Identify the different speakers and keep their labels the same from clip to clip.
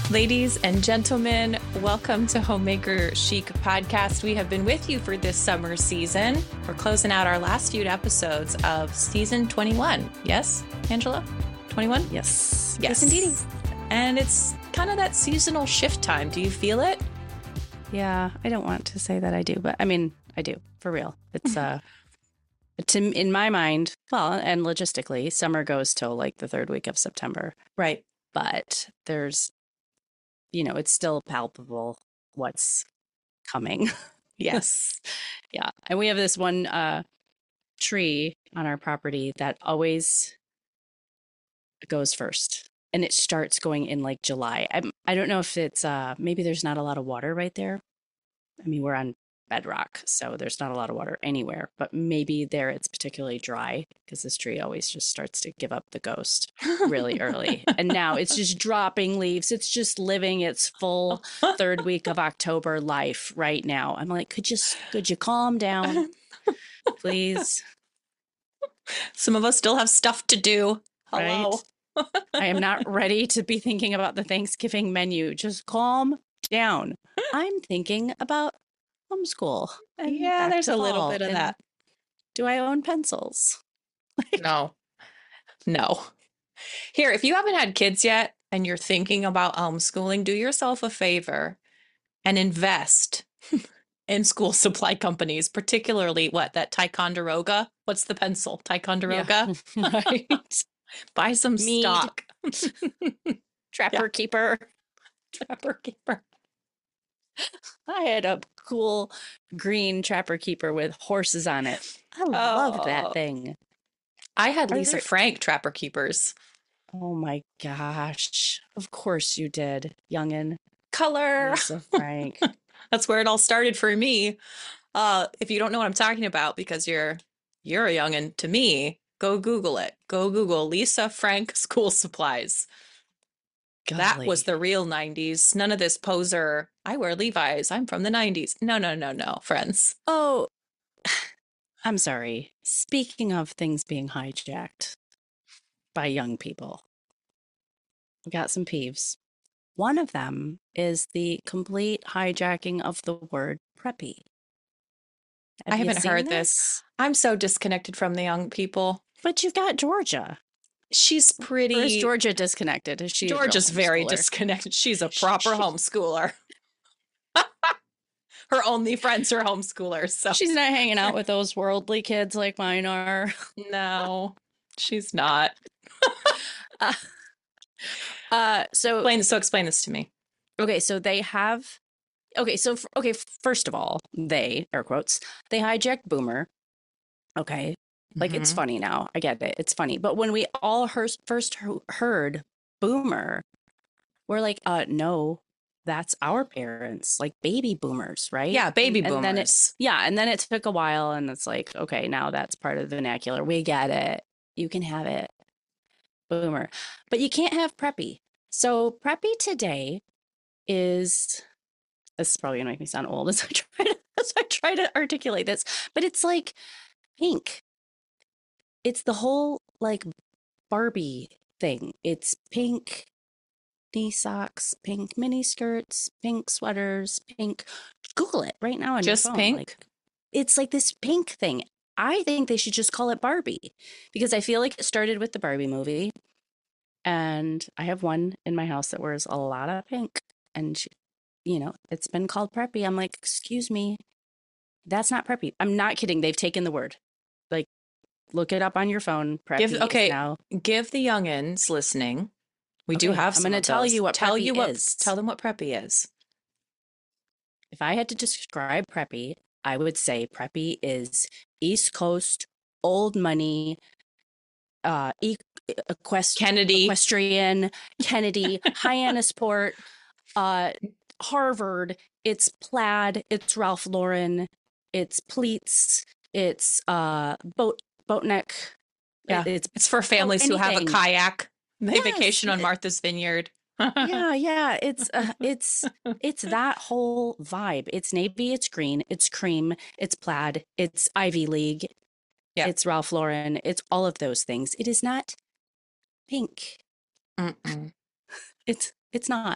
Speaker 1: Ladies and gentlemen, welcome to Homemaker Chic Podcast. We have been with you for this summer season. We're closing out our last few episodes of season 21. Yes, Angela? 21?
Speaker 2: Yes.
Speaker 1: Yes, indeed. And it's kind of that seasonal shift time. Do you feel it?
Speaker 2: Yeah, I don't want to say that I do, but I mean, I do, for real. It's in my mind, well, and logistically, summer goes till like the third week of September.
Speaker 1: Right.
Speaker 2: But there's, it's still palpable what's coming.
Speaker 1: Yes.
Speaker 2: Yeah. And we have this one tree on our property that always goes first. And it starts going in like July. I don't know if it's maybe there's not a lot of water right there. I mean, we're on bedrock, so there's not a lot of water anywhere, but maybe there it's particularly dry because this tree always just starts to give up the ghost really early. And now it's just dropping leaves. It's just living its full third week of October life right now. I'm like, could you calm down, please?
Speaker 1: Some of us still have stuff to do. Hello.
Speaker 2: Right? I am not ready to be thinking about the Thanksgiving menu. Just calm down. I'm thinking about homeschool. And
Speaker 1: Yeah, there's a little bit of that.
Speaker 2: Do I own pencils?
Speaker 1: No. Here, if you haven't had kids yet and you're thinking about homeschooling, do yourself a favor and invest in school supply companies, particularly that Ticonderoga? What's the pencil? Ticonderoga?
Speaker 2: Yeah. Right.
Speaker 1: Buy some stock.
Speaker 2: Trapper Keeper. I had a cool green Trapper Keeper with horses on it. I loved that thing.
Speaker 1: I had Lisa Frank Trapper Keepers.
Speaker 2: Oh my gosh. Of course you did, youngin'.
Speaker 1: Color.
Speaker 2: Lisa Frank.
Speaker 1: That's where it all started for me. If you don't know what I'm talking about because you're a youngin' to me, go Google it. Go Google Lisa Frank school supplies. Golly. That was the real 90s. None of this poser, I wear Levi's, I'm from the 90s. No, friends.
Speaker 2: Oh, I'm sorry. Speaking of things being hijacked by young people, we got some peeves. One of them is the complete hijacking of the word preppy.
Speaker 1: I haven't heard this. I'm so disconnected from the young people.
Speaker 2: But you've got Georgia.
Speaker 1: She's pretty.
Speaker 2: Or is Georgia disconnected? Is she?
Speaker 1: Georgia's very disconnected. She's a proper homeschooler. Her only friends are homeschoolers. So
Speaker 2: she's not hanging out with those worldly kids like mine are.
Speaker 1: No, she's not.
Speaker 2: So
Speaker 1: explain this to me.
Speaker 2: Okay, so they have. First of all, they air quotes they hijacked Boomer. Okay. Like, it's funny now. I get it. It's funny. But when we all first heard Boomer, we're like, no, that's our parents, like baby boomers, right?
Speaker 1: Yeah, baby
Speaker 2: boomers.
Speaker 1: And
Speaker 2: then it took a while, and it's like, okay, now that's part of the vernacular. We get it. You can have it, Boomer. But you can't have preppy. So preppy today is, this is probably going to make me sound old as I try to articulate this, but it's like pink. It's the whole like Barbie thing. It's pink knee socks, pink mini skirts, pink sweaters, pink. Google it right now on your phone.
Speaker 1: Pink?
Speaker 2: Like, it's like this pink thing. I think they should just call it Barbie because I feel like it started with the Barbie movie. And I have one in my house that wears a lot of pink. And, it's been called preppy. I'm like, excuse me, that's not preppy. I'm not kidding. They've taken the word. Like, look it up on your phone. Preppy now.
Speaker 1: Give the youngins listening. We do have some.
Speaker 2: I'm going to tell you what preppy is.
Speaker 1: Tell them what preppy is.
Speaker 2: If I had to describe preppy, I would say preppy is East Coast, old money, equestrian, Kennedy, Hyannisport, Harvard. It's plaid. It's Ralph Lauren. It's pleats. It's boat neck.
Speaker 1: Yeah, it's for families who have a kayak. They vacation on Martha's Vineyard.
Speaker 2: Yeah. It's that whole vibe. It's navy, it's green, it's cream, it's plaid, it's Ivy League, it's Ralph Lauren, it's all of those things. It is not pink.
Speaker 1: Mm-mm.
Speaker 2: It's not.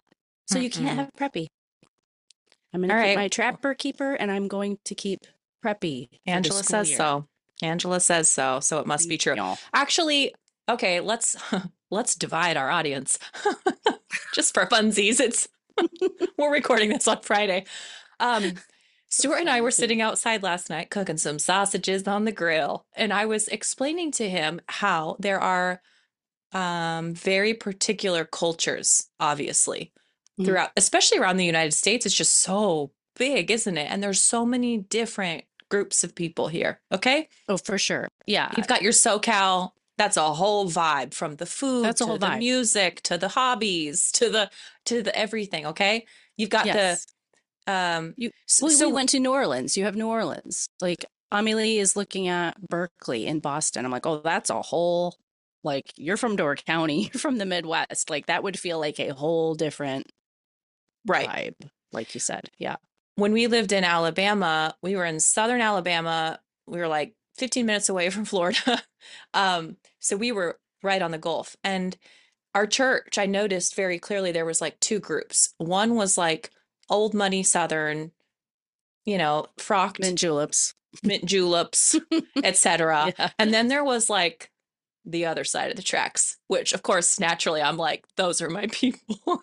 Speaker 2: So you can't
Speaker 1: Mm-mm.
Speaker 2: have Preppy. I'm going
Speaker 1: All
Speaker 2: to keep
Speaker 1: right.
Speaker 2: my Trapper Keeper, and I'm going to keep Preppy for the
Speaker 1: Angela
Speaker 2: school
Speaker 1: says
Speaker 2: year.
Speaker 1: so. Angela says so, so it must be
Speaker 2: Thank
Speaker 1: true.
Speaker 2: you.
Speaker 1: Actually, okay, let's divide our audience. Just for funsies. It's we're recording this on Friday. Um, Stuart and I were sitting outside last night cooking some sausages on the grill, and I was explaining to him how there are very particular cultures, obviously,
Speaker 2: Mhm.
Speaker 1: throughout, especially around the United States. It's just so big, isn't it? And there's so many different groups of people here. Okay.
Speaker 2: Oh, for sure. Yeah,
Speaker 1: You've got your SoCal. That's a whole vibe from the food
Speaker 2: that's a
Speaker 1: to
Speaker 2: whole
Speaker 1: the
Speaker 2: vibe.
Speaker 1: music to the hobbies to the everything. Okay. You've got the
Speaker 2: Yes. You we
Speaker 1: so
Speaker 2: went to New Orleans. You have New Orleans. Like Amelie is looking at Berkeley in Boston. I'm like, oh, that's a whole like you're from Door County, you're from the Midwest. Like that would feel like a whole different
Speaker 1: right.
Speaker 2: vibe, like you said. Yeah.
Speaker 1: When we lived in Alabama, we were in southern Alabama. We were like 15 minutes away from Florida. So we were right on the Gulf. And our church, I noticed very clearly there was like two groups. One was like old money Southern, frocked
Speaker 2: Mint juleps.
Speaker 1: mint juleps, etc.
Speaker 2: Yeah.
Speaker 1: And then there was like the other side of the tracks, which of course, naturally, I'm like, those are my people.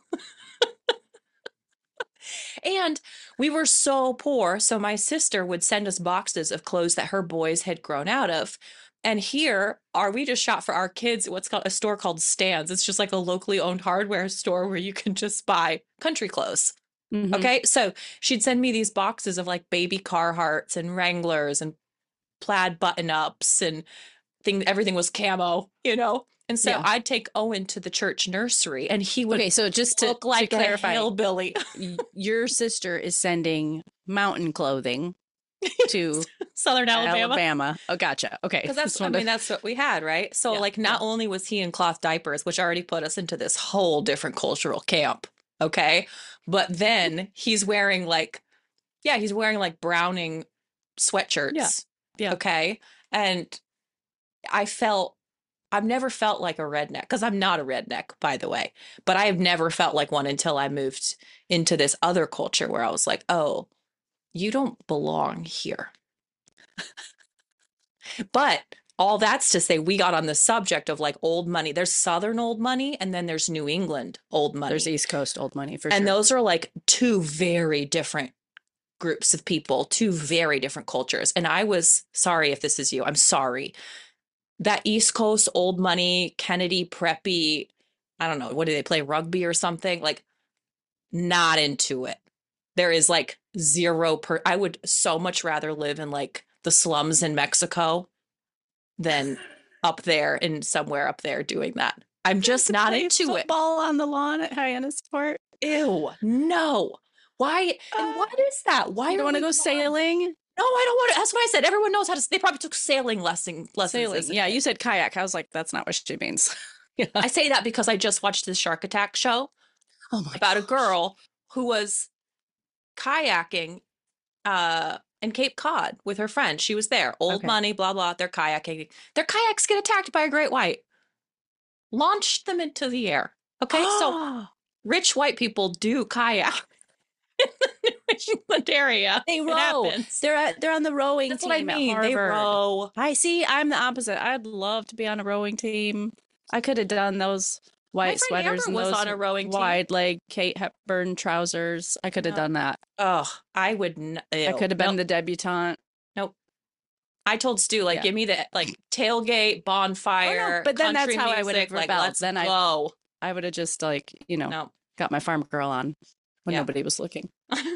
Speaker 1: And we were so poor. So my sister would send us boxes of clothes that her boys had grown out of. And here are we just shop for our kids what's called a store called Stan's. It's just like a locally owned hardware store where you can just buy country clothes.
Speaker 2: Hmm.
Speaker 1: Okay. So she'd send me these boxes of like baby Carhartts and Wranglers and plaid button ups and everything was camo. And so
Speaker 2: Yeah.
Speaker 1: I'd take Owen to the church nursery and he would
Speaker 2: Okay, so just
Speaker 1: look
Speaker 2: to
Speaker 1: like a
Speaker 2: clarify,
Speaker 1: hillbilly.
Speaker 2: your sister is sending mountain clothing to
Speaker 1: Southern Alabama.
Speaker 2: Alabama. Oh, gotcha. Okay.
Speaker 1: Because that's,
Speaker 2: Just
Speaker 1: I
Speaker 2: wanted
Speaker 1: mean,
Speaker 2: to-
Speaker 1: that's what we had, right? So,
Speaker 2: yeah,
Speaker 1: like,
Speaker 2: yeah.
Speaker 1: not only was he in cloth diapers, which already put us into this whole different cultural camp, okay? But then he's wearing like Browning
Speaker 2: Yeah.
Speaker 1: sweatshirts,
Speaker 2: Yeah.
Speaker 1: okay? And I've never felt like a redneck because I'm not a redneck, by the way, but I have never felt like one until I moved into this other culture where I was like, oh, you don't belong here. But all that's to say, we got on the subject of like old money. There's Southern old money, and then there's New England old
Speaker 2: There's
Speaker 1: money.
Speaker 2: East Coast old money for
Speaker 1: And
Speaker 2: sure.
Speaker 1: those are like two very different groups of people, two very different cultures. And I was sorry if this is you. I'm sorry. That East Coast old money, Kennedy preppy, I don't know, what do they play, rugby or something? Like, not into it. There is like I would so much rather live in like the slums in Mexico than up there and somewhere up there doing that. I'm just
Speaker 2: To
Speaker 1: not
Speaker 2: play
Speaker 1: into it.
Speaker 2: football on the lawn at Hyannisport.
Speaker 1: Ew, no. Why? And
Speaker 2: Uh,
Speaker 1: what is that? Why
Speaker 2: you don't
Speaker 1: are
Speaker 2: want to
Speaker 1: we
Speaker 2: go
Speaker 1: going?
Speaker 2: sailing?
Speaker 1: No, I don't want to. That's what I said. Everyone knows how to. They probably took sailing lessons as
Speaker 2: Sailing.
Speaker 1: a
Speaker 2: Yeah,
Speaker 1: kid.
Speaker 2: you said kayak. I was like, that's not what she means. Yeah.
Speaker 1: I say that because I just watched the Shark Attack show
Speaker 2: Oh my
Speaker 1: about a
Speaker 2: gosh.
Speaker 1: girl who was kayaking in Cape Cod with her friend. She was there. Old
Speaker 2: Okay.
Speaker 1: money, blah blah. They're kayaking. Their kayaks get attacked by a great white. Launched them into the air. Okay, so rich white people do kayak in the New England area.
Speaker 2: They
Speaker 1: It
Speaker 2: row.
Speaker 1: happens.
Speaker 2: They're on the rowing
Speaker 1: That's what I
Speaker 2: team at
Speaker 1: mean. They
Speaker 2: Harvard.
Speaker 1: row.
Speaker 2: I see. I'm the opposite. I'd love to be on a rowing team. I could have done those
Speaker 1: My
Speaker 2: white
Speaker 1: friend Amber
Speaker 2: sweaters and
Speaker 1: was
Speaker 2: those
Speaker 1: on a rowing team.
Speaker 2: wide leg Kate Hepburn trousers. I could have
Speaker 1: No.
Speaker 2: done that.
Speaker 1: Oh, I would.
Speaker 2: I could have been
Speaker 1: Nope.
Speaker 2: the debutante.
Speaker 1: Nope. I told Stu, like,
Speaker 2: Yeah.
Speaker 1: give me the like tailgate, bonfire,
Speaker 2: but then that's
Speaker 1: country
Speaker 2: how I would have
Speaker 1: music. Like,
Speaker 2: rebelled.
Speaker 1: let's
Speaker 2: Then
Speaker 1: go.
Speaker 2: I would have just like,
Speaker 1: No.
Speaker 2: got my farm girl on when
Speaker 1: Yeah.
Speaker 2: nobody was looking.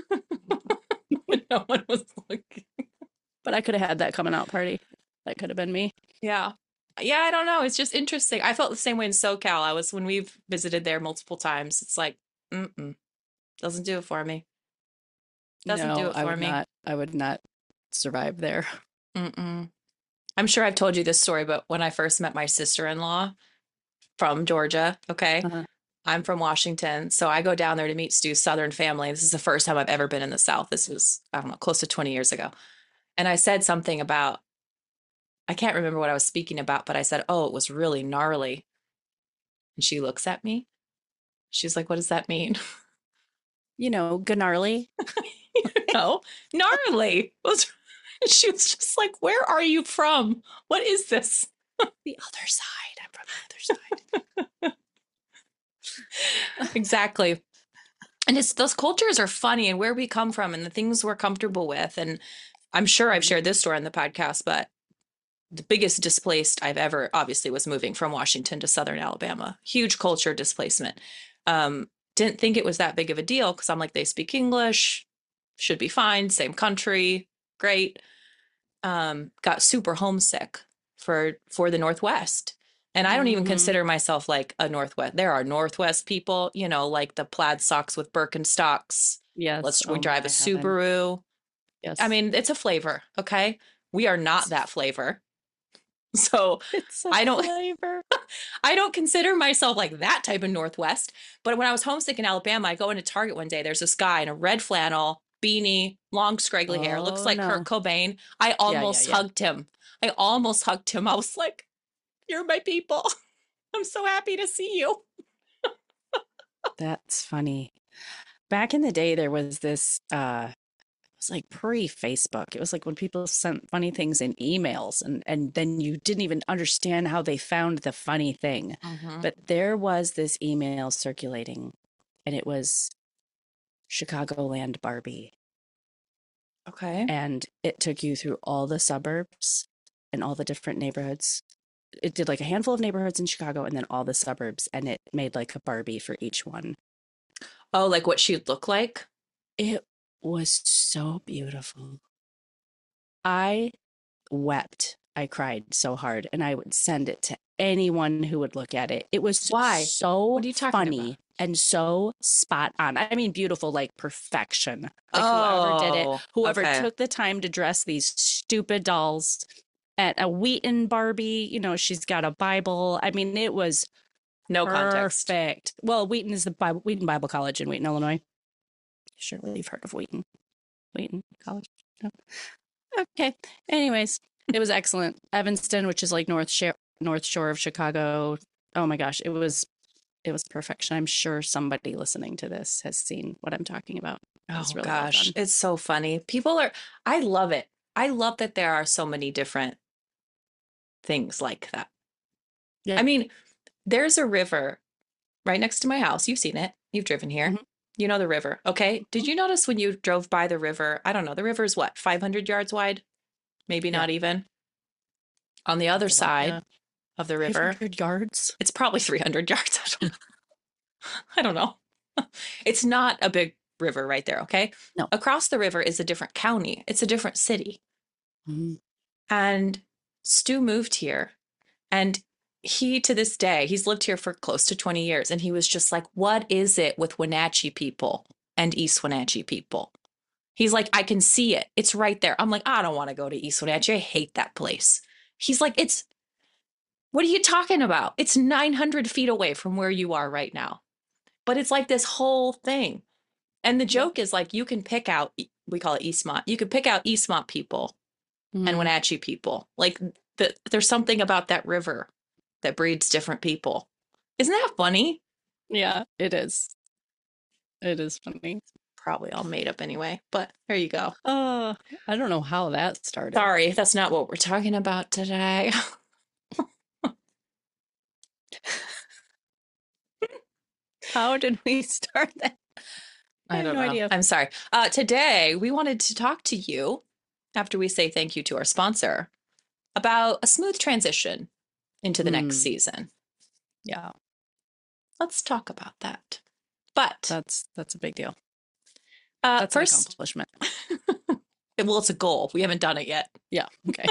Speaker 1: When no one was looking.
Speaker 2: But I could have had that coming out party. That could have been me.
Speaker 1: Yeah. Yeah, I don't know. It's just interesting. I felt the same way in SoCal. When we've visited there multiple times, it's like, doesn't do it for me. Doesn't do
Speaker 2: No,
Speaker 1: it for me.
Speaker 2: I would not survive there.
Speaker 1: Mm-mm. I'm sure I've told you this story, but when I first met my sister-in-law from Georgia, okay,
Speaker 2: Uh-huh.
Speaker 1: I'm from Washington. So I go down there to meet Stu's Southern family. This is the first time I've ever been in the South. This was, I don't know, close to 20 years ago. And I said something about, I can't remember what I was speaking about, but I said, oh, it was really gnarly. And she looks at me. She's like, what does that mean?
Speaker 2: gnarly.
Speaker 1: No, gnarly. She was just like, "Where are you from? What is this?"
Speaker 2: The other side. I'm from the other side.
Speaker 1: Exactly. And it's those cultures are funny and where we come from and the things we're comfortable with. And I'm sure I've shared this story on the podcast, but the biggest displaced I've ever obviously was moving from Washington to Southern Alabama. Huge culture displacement. Didn't think it was that big of a deal because I'm like, they speak English, should be fine, same country, great. Got super homesick for the Northwest. And I don't even
Speaker 2: Mhm.
Speaker 1: consider myself like a Northwest. There are Northwest people, like the plaid socks with Birkenstocks.
Speaker 2: Yes.
Speaker 1: We
Speaker 2: Oh
Speaker 1: drive a
Speaker 2: my heaven.
Speaker 1: Subaru. I
Speaker 2: Yes.
Speaker 1: mean, it's a flavor, okay? We are not
Speaker 2: It's
Speaker 1: that flavor. So
Speaker 2: it's a
Speaker 1: I don't
Speaker 2: flavor.
Speaker 1: I don't consider myself like that type of Northwest. But when I was homesick in Alabama, I go into Target one day. There's this guy in a red flannel, beanie, long, scraggly hair, looks
Speaker 2: Oh
Speaker 1: like Kurt
Speaker 2: no.
Speaker 1: Cobain. I
Speaker 2: Yeah, yeah,
Speaker 1: almost
Speaker 2: yeah.
Speaker 1: hugged him. I almost hugged him. I was like, "You're my people. I'm so happy to see you."
Speaker 2: That's funny. Back in the day, there was this it was like pre-Facebook. It was like when people sent funny things in emails and then you didn't even understand how they found the funny thing.
Speaker 1: Mm-hmm.
Speaker 2: But there was this email circulating and it was Chicagoland Barbie.
Speaker 1: Okay.
Speaker 2: And it took you through all the suburbs and all the different neighborhoods. It did like a handful of neighborhoods in Chicago and then all the suburbs, and it made like a Barbie for each one.
Speaker 1: Oh, like what she'd look like?
Speaker 2: It was so beautiful. I wept. I cried so hard, and I would send it to anyone who would look at it. It was
Speaker 1: Why?
Speaker 2: so
Speaker 1: What are you talking about?
Speaker 2: funny and so spot on. I mean, beautiful, like perfection. Like whoever did it,
Speaker 1: Oh,
Speaker 2: whoever
Speaker 1: okay.
Speaker 2: took the time to dress these stupid dolls at a Wheaton Barbie, she's got a Bible. I mean, it was
Speaker 1: No context.
Speaker 2: perfect. Well, Wheaton is the Wheaton Bible College in Wheaton, Illinois. Surely you've heard of Wheaton. Wheaton College. No. Okay. Anyways, it was excellent. Evanston, which is like North Shore of Chicago. Oh my gosh, it was perfection. I'm sure somebody listening to this has seen what I'm talking about. It was
Speaker 1: Oh
Speaker 2: really well
Speaker 1: gosh,
Speaker 2: done.
Speaker 1: it's so funny. I love it. I love that there are so many different things like that.
Speaker 2: Yeah.
Speaker 1: I mean, there's a river right next to my house. You've seen it. You've driven here.
Speaker 2: Mhm.
Speaker 1: You know the river. Okay. Did you notice when you drove by the river? I don't know. The river is what, 500 yards wide? Maybe
Speaker 2: Yeah.
Speaker 1: not even. On the other
Speaker 2: That's a lot.
Speaker 1: side
Speaker 2: Yeah.
Speaker 1: of the river,
Speaker 2: 500 yards.
Speaker 1: it's probably 300 yards. I don't know. I don't know. It's not a big river right there. Okay.
Speaker 2: No.
Speaker 1: Across the river is a different county, it's a different city.
Speaker 2: Mhm.
Speaker 1: And Stu moved here. And to this day, he's lived here for close to 20 years. And he was just like, what is it with Wenatchee people and East Wenatchee people? He's like, I can see it. It's right there. I'm like, I don't want to go to East Wenatchee. I hate that place. He's like, what are you talking about? It's 900 feet away from where you are right now. But it's like this whole thing. And the
Speaker 2: Yeah.
Speaker 1: joke is like, you can pick out, we call it Eastmont. You can pick out Eastmont people and
Speaker 2: Mhm.
Speaker 1: Wenatchee people. Like there's something about that river that breeds different people. Isn't that funny?
Speaker 2: Yeah, it is. It is funny.
Speaker 1: Probably all made up anyway, but there you go.
Speaker 2: I don't know how that started.
Speaker 1: Sorry, that's not what we're talking about today.
Speaker 2: How did we start that? I
Speaker 1: I
Speaker 2: have
Speaker 1: don't
Speaker 2: no
Speaker 1: know.
Speaker 2: idea.
Speaker 1: I'm sorry. Today, we wanted to talk to you after we say thank you to our sponsor about a smooth transition into the next
Speaker 2: Mm,
Speaker 1: season.
Speaker 2: yeah,
Speaker 1: Let's talk about that. But
Speaker 2: that's a big deal. That's an
Speaker 1: first,
Speaker 2: accomplishment.
Speaker 1: well, it's a goal. We haven't done it yet.
Speaker 2: Yeah. Okay.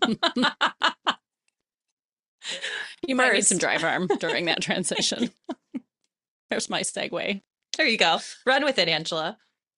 Speaker 2: You might need some
Speaker 1: First,
Speaker 2: drive arm during that transition. There's my segue.
Speaker 1: there you go. Run with it, Angela.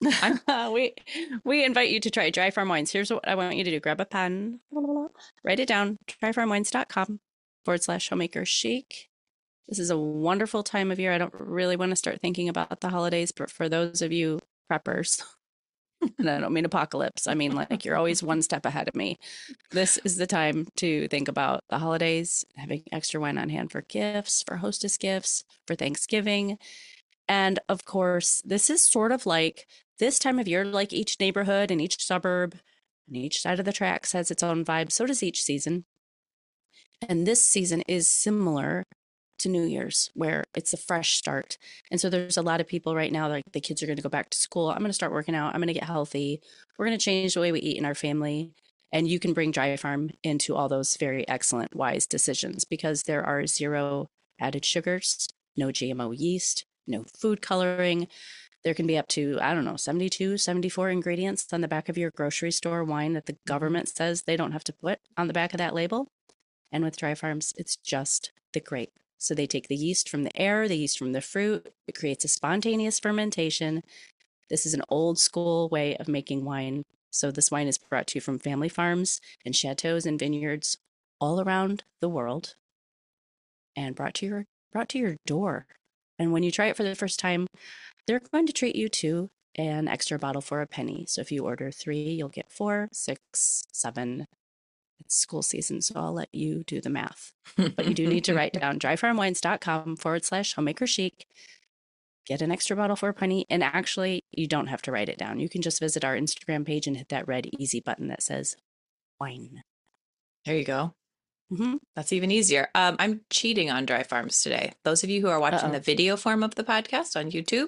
Speaker 2: We invite you to try Dry Farm Wines. Here's what I want you to do. Grab a pen, write it down, dryfarmwines.com/homemaker chic. This is a wonderful time of year. I don't really want to start thinking about the holidays, but for those of you preppers, and I don't mean apocalypse, I mean like you're always one step ahead of me. This is the time to think about the holidays, having extra wine on hand for gifts, for hostess gifts, for Thanksgiving. And of course, this is sort of like this time of year, like each neighborhood and each suburb and each side of the tracks has its own vibe. So does each season. And this season is similar to New Year's, where it's a fresh start. And so there's a lot of people right now, like the kids are going to go back to school. I'm going to start working out. I'm going to get healthy. We're going to change the way we eat in our family. And you can bring Dry Farm into all those very excellent, wise decisions because there are zero added sugars, no GMO yeast, no food coloring. There can be up to, I don't know, 72, 74 ingredients on the back of your grocery store wine that the government says they don't have to put on the back of that label. And with Dry Farms, it's just the grape. So they take the yeast from the air, the yeast from the fruit. It creates a spontaneous fermentation. This is an old school way of making wine. So this wine is brought to you from family farms and chateaus and vineyards all around the world and brought to your door. And when you try it for the first time, they're going to treat you to an extra bottle for a penny. So if you order 3, you'll get 4, 6, 7. It's school season, so I'll let you do the math. But you do need to write down dryfarmwines.com/homemaker chic. Get an extra bottle for a penny. And actually, you don't have to write it down. You can just visit our Instagram page and hit that red easy button that says wine.
Speaker 1: There you go.
Speaker 2: Mm-hmm.
Speaker 1: That's even easier. I'm cheating on Dry Farms today. Those of you who are watching the video form of the podcast on YouTube,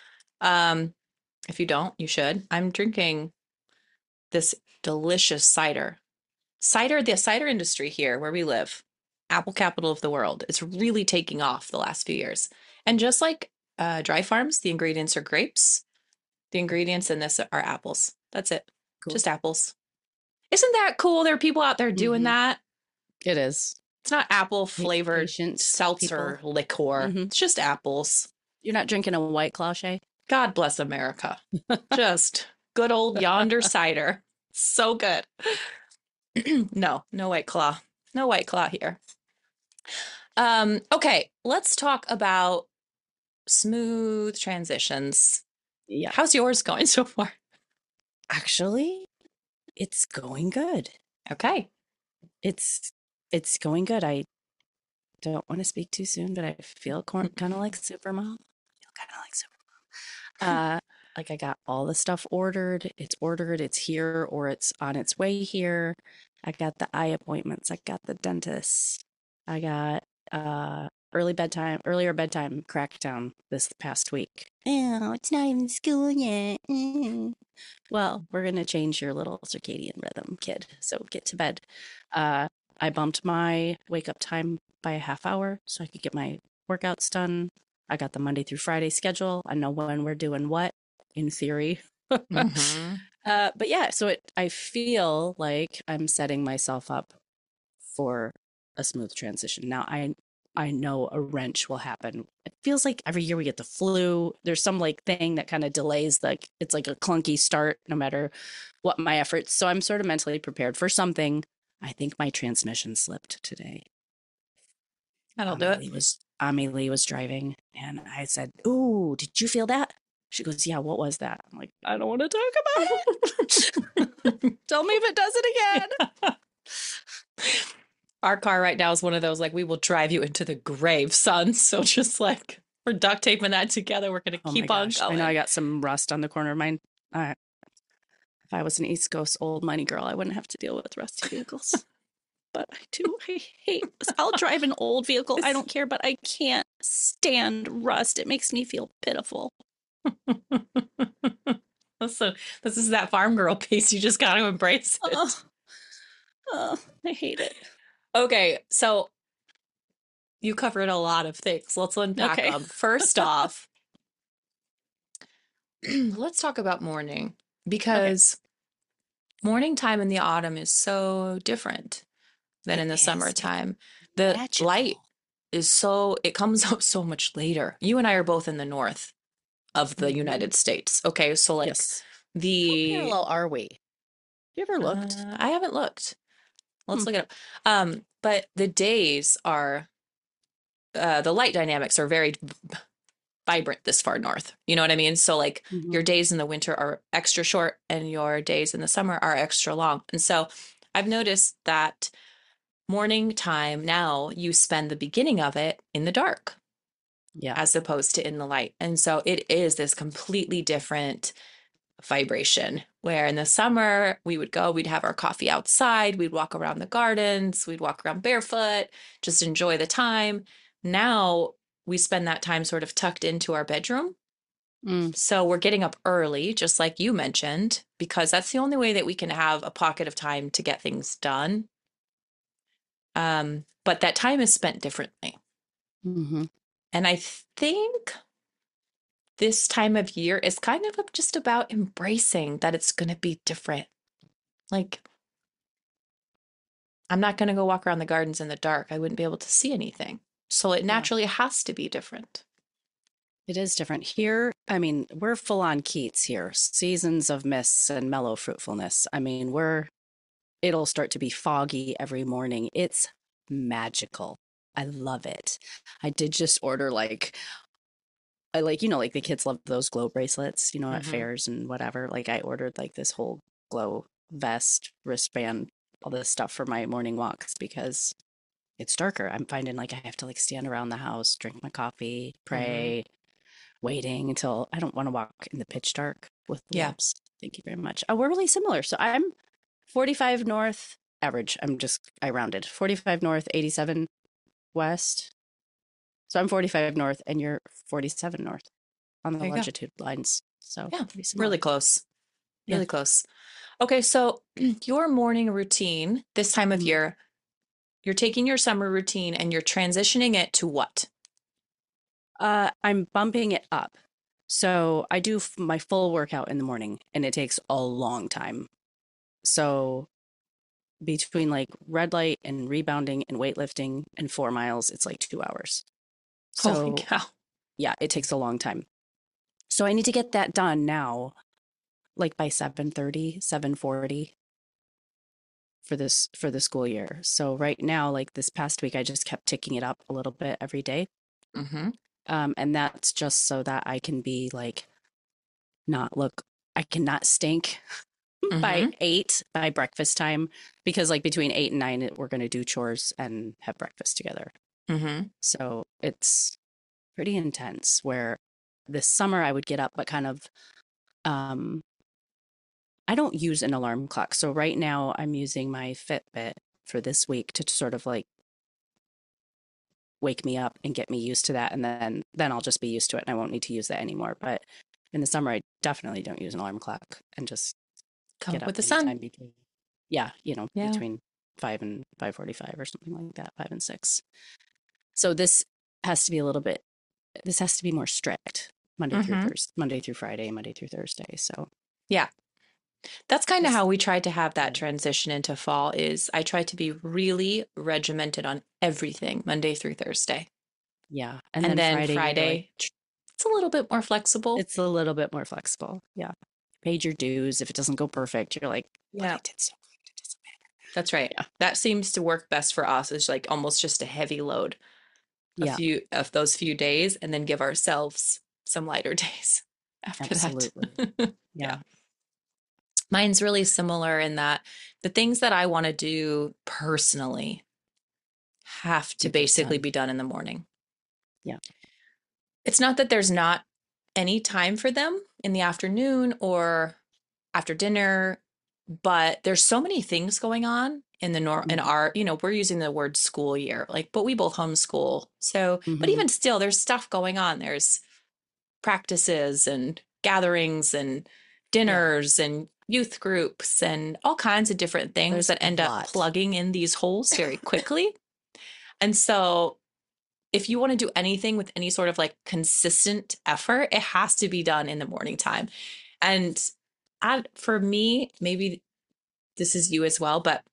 Speaker 1: if you don't, you should. I'm drinking this delicious cider. The cider industry here where we live, apple capital of the world, it's really taking off the last few years. And just like Dry Farms, the ingredients are grapes. The ingredients in this are apples. That's it. Cool. Just apples. Isn't that cool? There are people out there doing that.
Speaker 2: It is.
Speaker 1: It's not apple flavored seltzer liqueur. It's just apples.
Speaker 2: You're not drinking a White Claw, Shay?
Speaker 1: God bless America. Just good old yonder cider. So good. No White Claw. No White Claw here. Okay, let's talk about smooth transitions.
Speaker 2: Yeah.
Speaker 1: How's yours going so far?
Speaker 2: Actually, it's going good.
Speaker 1: Okay.
Speaker 2: It's going good. I don't want to speak too soon, but I feel kind of like Supermom. Like I got all the stuff ordered. It's here or it's on its way here. I got the eye appointments. I got the dentist. I got earlier bedtime crackdown this past week. Oh, it's not even school yet. Well, we're going to change your little circadian rhythm, kid. So get to bed. I bumped my wake up time by a half hour so I could get my workouts done. I got the Monday through Friday schedule. I know when we're doing what, in theory. But yeah, so I feel like I'm setting myself up for a smooth transition. Now, I know a wrench will happen. It feels like every year we get the flu. There's some like thing that kind of delays, like it's like a clunky start no matter what my efforts. So I'm sort of mentally prepared for something. I think my transmission slipped today.
Speaker 1: That'll do it.
Speaker 2: Amelie was driving and I said, "Ooh, did you feel that?" She goes, "Yeah, what was that?" I'm like, "I don't want to talk about it." Tell me if it does it again.
Speaker 1: Our car right now is one of those, like, we will drive you into the grave, son. So just like, we're duct taping that together. We're going to keep on going.
Speaker 2: I know I got some rust on the corner of mine. If I was an East Coast old money girl, I wouldn't have to deal with rusty vehicles. But I do. I hate. I'll drive an old vehicle. I don't care, but I can't stand rust. It makes me feel pitiful.
Speaker 1: So this is that farm girl piece. You just got to embrace it.
Speaker 2: I hate it.
Speaker 1: Okay, so you covered a lot of things. Let's unpack them. First off, let's talk about morning because morning time in the autumn is so different than in the summertime. The magical. Light is it comes up so much later. You and I are both in the north of the United States. Okay, so like
Speaker 2: how parallel are we? You ever looked?
Speaker 1: I haven't looked. Let's look it up. But the days are, the light dynamics are very vibrant this far north. You know what I mean? So like your days in the winter are extra short and your days in the summer are extra long. And so I've noticed that morning time now, you spend the beginning of it in the dark.
Speaker 2: Yeah.
Speaker 1: as opposed to in the light. And so it is this completely different vibration where in the summer we would go, we'd have our coffee outside, we'd walk around the gardens, we'd walk around barefoot, just enjoy the time. Now we spend that time sort of tucked into our bedroom.
Speaker 2: Mm,
Speaker 1: So we're getting up early, just like you mentioned, because that's the only way that we can have a pocket of time to get things done. But that time is spent differently.
Speaker 2: hmm
Speaker 1: And I think this time of year is kind of just about embracing that it's going to be different. Like, I'm not going to go walk around the gardens in the dark. I wouldn't be able to see anything. So it
Speaker 2: Yeah.
Speaker 1: naturally has to be different.
Speaker 2: It is different here. I mean, we're full on Keats here, seasons of mists and mellow fruitfulness. I mean, it'll start to be foggy every morning. It's magical. I love it. I did just order I like, like the kids love those glow bracelets, at
Speaker 1: Hmm.
Speaker 2: fairs and whatever. Like I ordered like this whole glow vest, wristband, all this stuff for my morning walks because it's darker. I'm finding like I have to like stand around the house, drink my coffee,
Speaker 1: Hmm.
Speaker 2: pray, waiting until I don't want to walk in the pitch dark with the
Speaker 1: Yeah.
Speaker 2: lamps. Thank you very much. We're really similar. So I'm 45 north average. I rounded 45 north, 87 west. So I'm 45 north and you're 47 north on the
Speaker 1: There you go.
Speaker 2: longitude lines. So
Speaker 1: Yeah.
Speaker 2: pretty
Speaker 1: Really
Speaker 2: similar.
Speaker 1: close.
Speaker 2: Yeah.
Speaker 1: Really close. Okay. So your morning routine this time of
Speaker 2: Mhm.
Speaker 1: year, you're taking your summer routine and you're transitioning it to what?
Speaker 2: I'm bumping it up. So I do my full workout in the morning and it takes a long time. So between like red light and rebounding and weightlifting and 4 miles, it's like 2 hours.
Speaker 1: Holy
Speaker 2: So
Speaker 1: cow.
Speaker 2: yeah, it takes a long time. So I need to get that done now, like by 7:30, 7:40 for the school year. So right now, like this past week, I just kept ticking it up a little bit every day.
Speaker 1: Hmm.
Speaker 2: And that's just so that I can be like not look I cannot stink by
Speaker 1: Hmm.
Speaker 2: 8 by breakfast time because like between 8 and 9 we're going to do chores and have breakfast together.
Speaker 1: Hmm.
Speaker 2: So it's pretty intense where this summer I would get up but kind of um I don't use an alarm clock. So right now I'm using my Fitbit for this week to sort of like wake me up and get me used to that and then I'll just be used to it and I won't need to use that anymore. But in the summer I definitely don't use an alarm clock and just
Speaker 1: Come
Speaker 2: get
Speaker 1: up
Speaker 2: up
Speaker 1: with the sun.
Speaker 2: anytime between yeah,
Speaker 1: Yeah.
Speaker 2: between 5 and 5:45 or something like that, 5 and 6. So has to be a little bit this has to be more strict
Speaker 1: Hmm.
Speaker 2: Monday through Friday, Monday through Thursday. So
Speaker 1: Yeah. That's kind of
Speaker 2: just
Speaker 1: how we tried to have that
Speaker 2: yeah.
Speaker 1: transition into fall is I tried to be really regimented on everything Monday through Thursday.
Speaker 2: Yeah. And
Speaker 1: And
Speaker 2: then
Speaker 1: then
Speaker 2: Friday you're like
Speaker 1: Friday, it's a little bit more flexible.
Speaker 2: it's a little bit more flexible. Yeah. Paid your dues. If it doesn't go perfect, you're like, but I
Speaker 1: Yeah,
Speaker 2: did so good. It doesn't
Speaker 1: that's right.
Speaker 2: matter.
Speaker 1: That seems to work best for us. It's like almost just a heavy load, a
Speaker 2: Yeah.
Speaker 1: few of those few days, and then give ourselves some lighter days
Speaker 2: Yeah.
Speaker 1: after that.
Speaker 2: Absolutely.
Speaker 1: Yeah.
Speaker 2: Yeah.
Speaker 1: Mine's really similar in that the things that I want to do personally have to
Speaker 2: You get
Speaker 1: basically
Speaker 2: done.
Speaker 1: be done in the morning.
Speaker 2: Yeah.
Speaker 1: It's not that there's not any time for them in the afternoon or after dinner, but there's so many things going on in in
Speaker 2: Mm-hmm.
Speaker 1: our, we're using the word school year, like, but we both homeschool. So, but
Speaker 2: Mm-hmm.
Speaker 1: even still, there's stuff going on. There's practices and gatherings and
Speaker 2: Yeah.
Speaker 1: dinners and youth groups and all kinds of different things
Speaker 2: There's
Speaker 1: that
Speaker 2: a
Speaker 1: end up
Speaker 2: lot.
Speaker 1: plugging in these holes very quickly. And so if you want to do anything with any sort of like consistent effort, it has to be done in the morning time. And for me, maybe this is you as well, but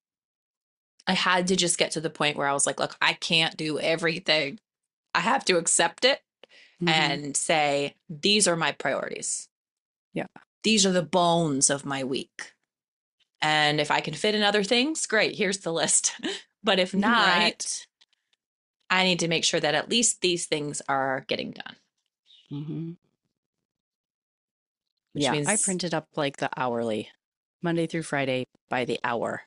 Speaker 1: I had to just get to the point where I was like, look, I can't do everything. I have to accept it
Speaker 2: Mm-hmm.
Speaker 1: and say, these are my priorities.
Speaker 2: Yeah.
Speaker 1: These are the bones of my week. And if I can fit in other things, great, here's the list. But if
Speaker 2: Right.
Speaker 1: not, I need to make sure that at least these things are getting done,
Speaker 2: Mm-hmm.
Speaker 1: which
Speaker 2: Yeah. I
Speaker 1: means,
Speaker 2: printed up like the hourly, Monday through Friday by the hour.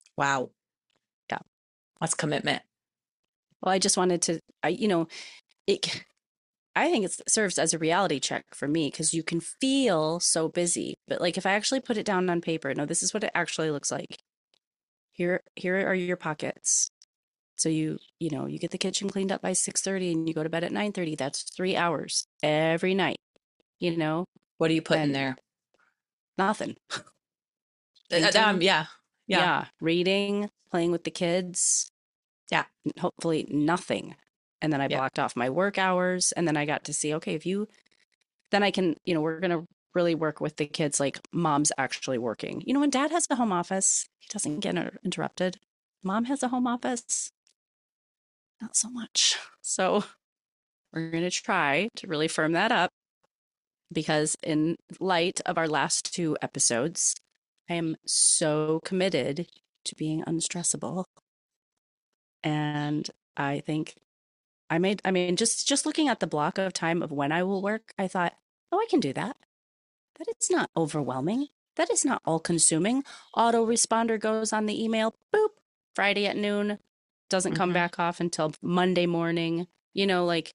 Speaker 1: wow,
Speaker 2: Yeah.
Speaker 1: that's commitment.
Speaker 2: Well, I just wanted to, it, I think it serves as a reality check for me because you can feel so busy. But like if I actually put it down on paper, no, this is what it actually looks like. Here are your pockets. So you get the kitchen cleaned up by 6:30 and you go to bed at 9:30. That's 3 hours every night, you know,
Speaker 1: What do you put in
Speaker 2: and
Speaker 1: there?
Speaker 2: nothing. Painting,
Speaker 1: Yeah. Yeah.
Speaker 2: yeah, reading, playing with the kids,
Speaker 1: Yeah.
Speaker 2: hopefully nothing. And then I
Speaker 1: Yeah.
Speaker 2: blocked off my work hours and then I got to see, okay, then I can, we're going to really work with the kids like mom's actually working. When dad has a home office, he doesn't get interrupted. Mom has a home office, not so much. So we're going to try to really firm that up because in light of our last two episodes, I am so committed to being unstressable. And I think just looking at the block of time of when I will work, I thought, oh, I can do that. That is not overwhelming. That is not all consuming. Autoresponder goes on the email, boop, Friday at noon, doesn't come
Speaker 1: Mm-hmm.
Speaker 2: back off until Monday morning. Like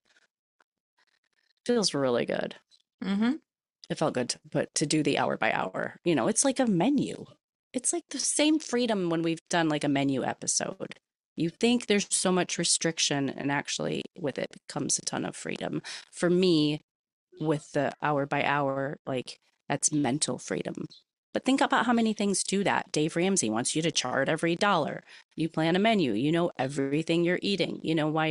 Speaker 2: feels really good.
Speaker 1: Mm-hmm.
Speaker 2: It felt good to do the hour by hour. It's like a menu. It's like the same freedom when we've done like a menu episode. You think there's so much restriction, and actually, with it comes a ton of freedom. For me, with the hour by hour, like that's mental freedom. But think about how many things do that. Dave Ramsey wants you to chart every dollar. You plan a menu, you know everything you're eating.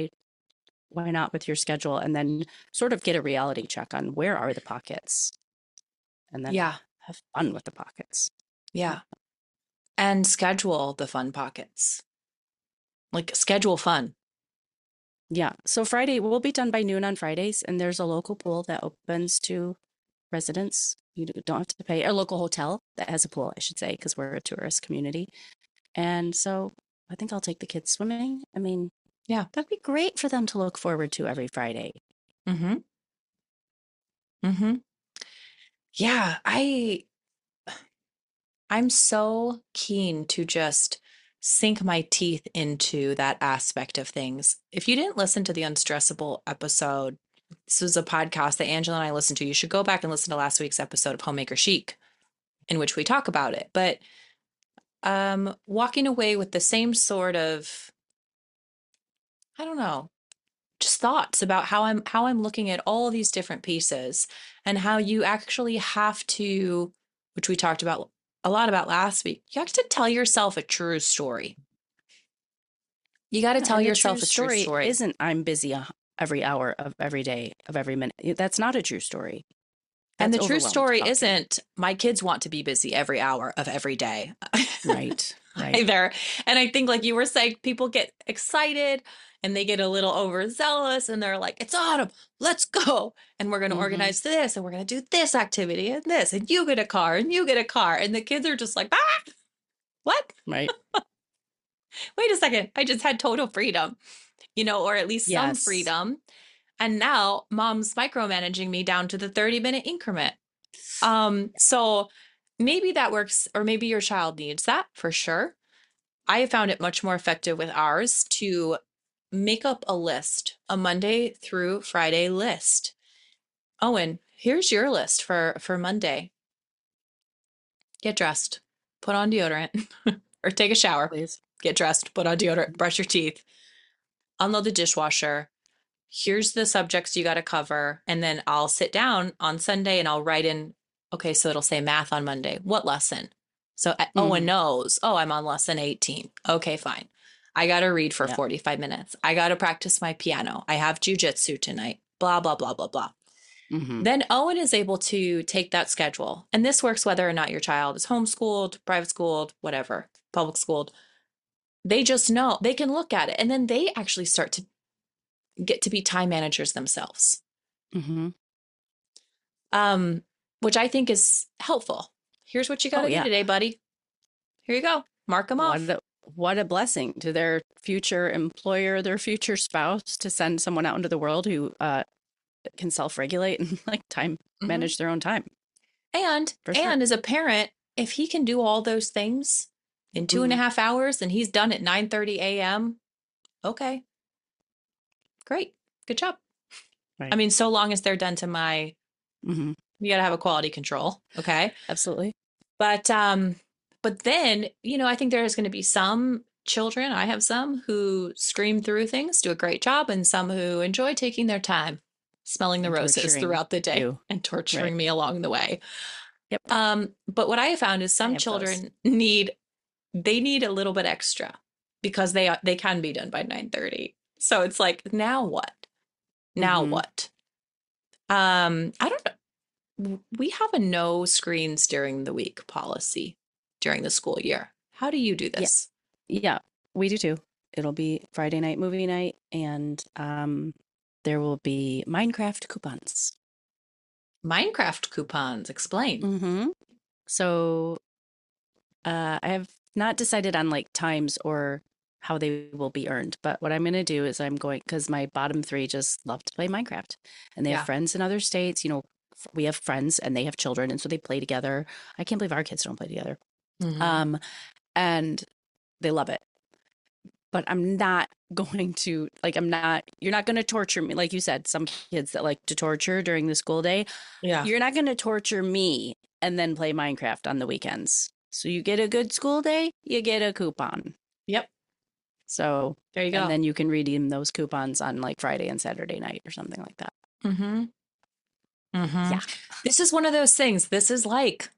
Speaker 2: Why not with your schedule and then sort of get a reality check on where are the pockets and then
Speaker 1: Yeah.
Speaker 2: have fun with the pockets.
Speaker 1: Yeah. And schedule the fun pockets. Like schedule fun.
Speaker 2: Yeah. So Friday, we'll be done by noon on Fridays, and there's a local pool that opens to residents. You don't have to pay. A local hotel that has a pool, I should say, because we're a tourist community. And so I think I'll take the kids swimming. I mean,
Speaker 1: Yeah.
Speaker 2: that'd be great for them to look forward to every Friday.
Speaker 1: Mm-hmm. Mm-hmm. Yeah. I'm so keen to just sink my teeth into that aspect of things. If you didn't listen to the Unstressable episode, this was a podcast that Angela and I listened to. You should go back and listen to last week's episode of Homemaker Chic, in which we talk about it. But walking away with the same sort of, I don't know, just thoughts about how I'm looking at all these different pieces and how you actually have to, which we talked about a lot about last week, you have to tell yourself a true story. You got to tell
Speaker 2: And the true
Speaker 1: yourself a true
Speaker 2: story
Speaker 1: story.
Speaker 2: isn't I'm busy every hour of every day of every minute. That's not a true story.
Speaker 1: And
Speaker 2: That's
Speaker 1: the true
Speaker 2: overwhelmed
Speaker 1: story
Speaker 2: talking.
Speaker 1: isn't my kids want to be busy every hour of every day.
Speaker 2: Right. Right.
Speaker 1: Either. And I think, like you were saying, people get excited and they get a little overzealous and they're like, it's autumn, let's go. And we're going to
Speaker 2: Mm-hmm.
Speaker 1: organize this and we're going to do this activity and this, and you get a car and you get a car. And the kids are just like, ah, what?
Speaker 2: Right.
Speaker 1: Wait a second. I just had total freedom, or at least some
Speaker 2: Yes.
Speaker 1: freedom. And now mom's micromanaging me down to the 30-minute increment. So maybe that works, or maybe your child needs that for sure. I have found it much more effective with ours to make up a list, a Monday through Friday list. Owen, here's your list for Monday. Get dressed, put on deodorant, or take a shower.
Speaker 2: Please.
Speaker 1: Get dressed, put on deodorant, brush your teeth, unload the dishwasher. Here's the subjects you got to cover. And then I'll sit down on Sunday and I'll write in, okay, so it'll say math on Monday. What lesson? So Owen
Speaker 2: Mm-hmm.
Speaker 1: knows, oh, I'm on lesson 18. Okay, fine. I got to read for
Speaker 2: Yeah.
Speaker 1: 45 minutes. I got to practice my piano. I have jujitsu tonight, blah, blah, blah, blah, blah.
Speaker 2: Mm-hmm.
Speaker 1: Then Owen is able to take that schedule. And this works whether or not your child is homeschooled, private schooled, whatever, public schooled. They just know, they can look at it. And then they actually start to get to be time managers themselves,
Speaker 2: Mm-hmm.
Speaker 1: um, which I think is helpful. Here's what you got
Speaker 2: Oh
Speaker 1: to do
Speaker 2: yeah.
Speaker 1: today, buddy. Here you go. Mark them off.
Speaker 2: What a blessing to their future employer, their future spouse, to send someone out into the world who can self-regulate and like time
Speaker 1: Mm-hmm.
Speaker 2: manage their own time.
Speaker 1: And
Speaker 2: For sure.
Speaker 1: as a parent, if he can do all those things in 2.5 hours and he's done at 9:30 a.m., okay, great, good job. I
Speaker 2: Right.
Speaker 1: mean, so long as they're done to my,
Speaker 2: Hmm.
Speaker 1: you got to have a quality control. Okay.
Speaker 2: Absolutely.
Speaker 1: But, but then, I think there is going to be some children, I have some who scream through things, do a great job, and some who enjoy taking their time, smelling the
Speaker 2: And
Speaker 1: roses
Speaker 2: torturing
Speaker 1: throughout the day
Speaker 2: you.
Speaker 1: and
Speaker 2: Right.
Speaker 1: torturing me along the way.
Speaker 2: Yep.
Speaker 1: But what I have found is
Speaker 2: I
Speaker 1: some
Speaker 2: have those.
Speaker 1: children they need a little bit extra because they can be done by 9:30. So it's like, now what? Now
Speaker 2: Hmm.
Speaker 1: what? I don't know. We have a no screens during the week policy during the school year. How do you do
Speaker 2: Yeah.
Speaker 1: this?
Speaker 2: Yeah. We do too. It'll be Friday night movie night, and there will be Minecraft coupons.
Speaker 1: Minecraft coupons, explain.
Speaker 2: Hmm. So I have not decided on like times or how they will be earned. But what I'm going to do is I'm going, because my bottom three just love to play Minecraft and they have
Speaker 1: Yeah.
Speaker 2: friends in other states. We have friends and they have children. And so they play together. I can't believe our kids don't play together.
Speaker 1: Hmm.
Speaker 2: Um, and they love it. But I'm not going to, like, you're not going to torture me. Like you said, some kids that like to torture during the school day,
Speaker 1: Yeah.
Speaker 2: you're not going to torture me and then play Minecraft on the weekends. So you get a good school day, you get a coupon.
Speaker 1: Yep.
Speaker 2: So,
Speaker 1: There you
Speaker 2: and
Speaker 1: go.
Speaker 2: then you can redeem those coupons on like Friday and Saturday night or something like that.
Speaker 1: Hmm. Hmm.
Speaker 2: Yeah.
Speaker 1: This is one of those things. This is like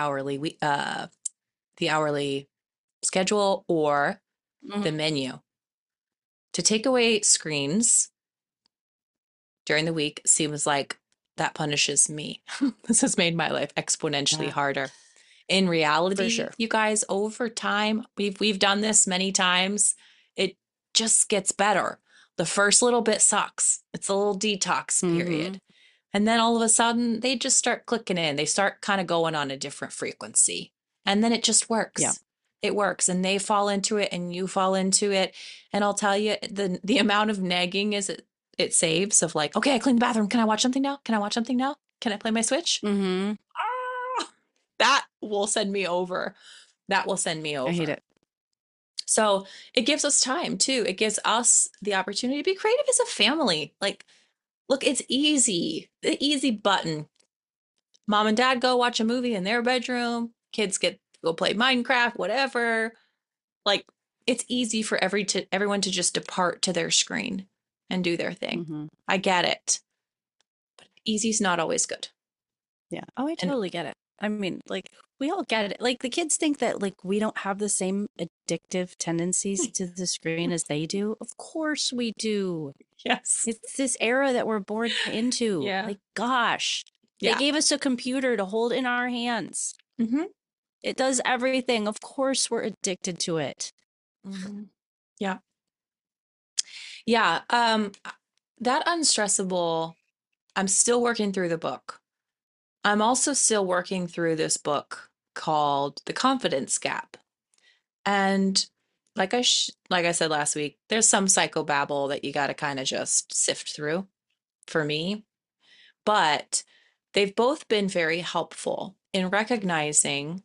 Speaker 1: the hourly schedule or the
Speaker 2: Mhm.
Speaker 1: menu. To take away screens during the week seems like that punishes me. This has made my life exponentially
Speaker 2: Yeah,
Speaker 1: harder. In
Speaker 2: for
Speaker 1: reality,
Speaker 2: sure.
Speaker 1: you guys, over time, we've done this many times. It just gets better. The first little bit sucks. It's a little detox
Speaker 2: Hmm.
Speaker 1: period. And then all of a sudden, they just start clicking in. They start kind of going on a different frequency. And then it just
Speaker 2: Yeah.
Speaker 1: works. It works. And they fall into it and you fall into it. And I'll tell you, the amount of nagging it saves of like, okay, I cleaned the bathroom. Can I watch something now? Can I watch something now? Can I play my Switch?
Speaker 2: Hmm.
Speaker 1: Ah, that will send me over. That will send me
Speaker 2: I hate
Speaker 1: over.
Speaker 2: it.
Speaker 1: So it gives us time too. It gives us the opportunity to be creative as a family. Like, look, it's easy. The easy button. Mom and dad go watch a movie in their bedroom. Kids get go play Minecraft, whatever. Like, it's easy for everyone to just depart to their screen and do their thing.
Speaker 2: Hmm.
Speaker 1: I get it. But easy's not always good.
Speaker 2: Yeah. Oh, I
Speaker 1: And
Speaker 2: totally get it. I mean, like, we all get it. Like, the kids think that, like, we don't have the same addictive tendencies to the screen as they do. Of course we do.
Speaker 1: yes.
Speaker 2: It's this era that we're born into.
Speaker 1: Yeah.
Speaker 2: Like, gosh, they
Speaker 1: Yeah.
Speaker 2: gave us a computer to hold in our hands.
Speaker 1: Hmm.
Speaker 2: It does everything. Of course, we're addicted to it.
Speaker 1: Hmm. Yeah. Yeah. That unstressable, I'm still working through the book. I'm also still working through this book called The Confidence Gap. And like I said last week, there's some psychobabble that you got to kind of just sift through for me, but they've both been very helpful in recognizing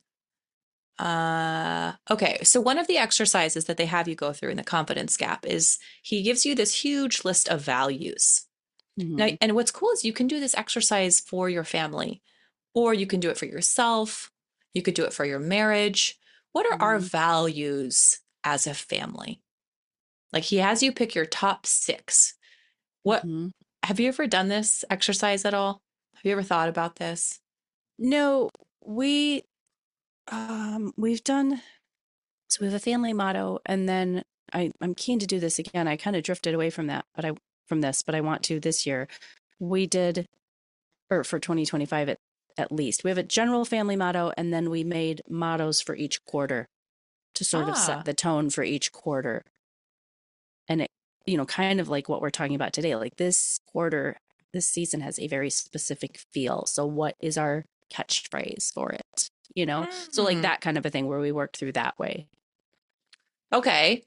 Speaker 1: okay, so one of the exercises that they have you go through in the confidence gap is he gives you this huge list of values. Now,
Speaker 2: Hmm.
Speaker 1: and what's cool is you can do this exercise for your family, or you can do it for yourself. You could do it for your marriage. What are our
Speaker 2: Hmm.
Speaker 1: values as a family? Like, he has you pick your top six. What
Speaker 2: Hmm.
Speaker 1: have you ever done this exercise at all? Have you ever thought about this?
Speaker 2: No, we we've done so we have a family motto, and then I'm keen to do this again. I kind of drifted away from that, but I want to this year. We did, or for 2025 at least. We have a general family motto, and then we made mottos for each quarter to sort of set
Speaker 1: Ah,
Speaker 2: the tone for each quarter. And it, kind of like what we're talking about today, like this quarter, this season has a very specific feel. So what is our catchphrase for it? So like
Speaker 1: mm,
Speaker 2: that kind of a thing where we work through that way.
Speaker 1: okay.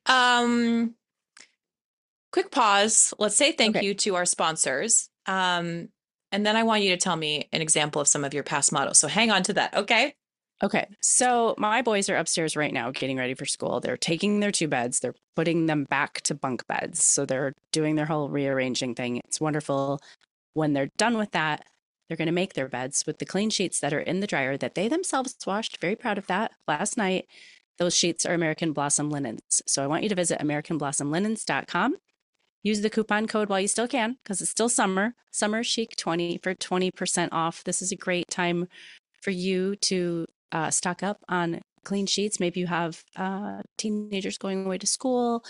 Speaker 1: Quick pause. Let's say thank
Speaker 2: Okay.
Speaker 1: you to our sponsors. And then I want you to tell me an example of some of your past mottos. So hang on to that. Okay.
Speaker 2: Okay. So my boys are upstairs right now getting ready for school. They're taking their two beds, they're putting them back to bunk beds. So they're doing their whole rearranging thing. It's wonderful. when they're done with that, they're going to make their beds with the clean sheets that are in the dryer that they themselves washed. Very proud of that last night. Those sheets are American Blossom Linens. So I want you to visit AmericanBlossomLinens.com. Use the coupon code while you still can, because it's still summer. Summer Chic 20 for 20% off. This is a great time for you to stock up on clean sheets. Maybe you have teenagers going away to school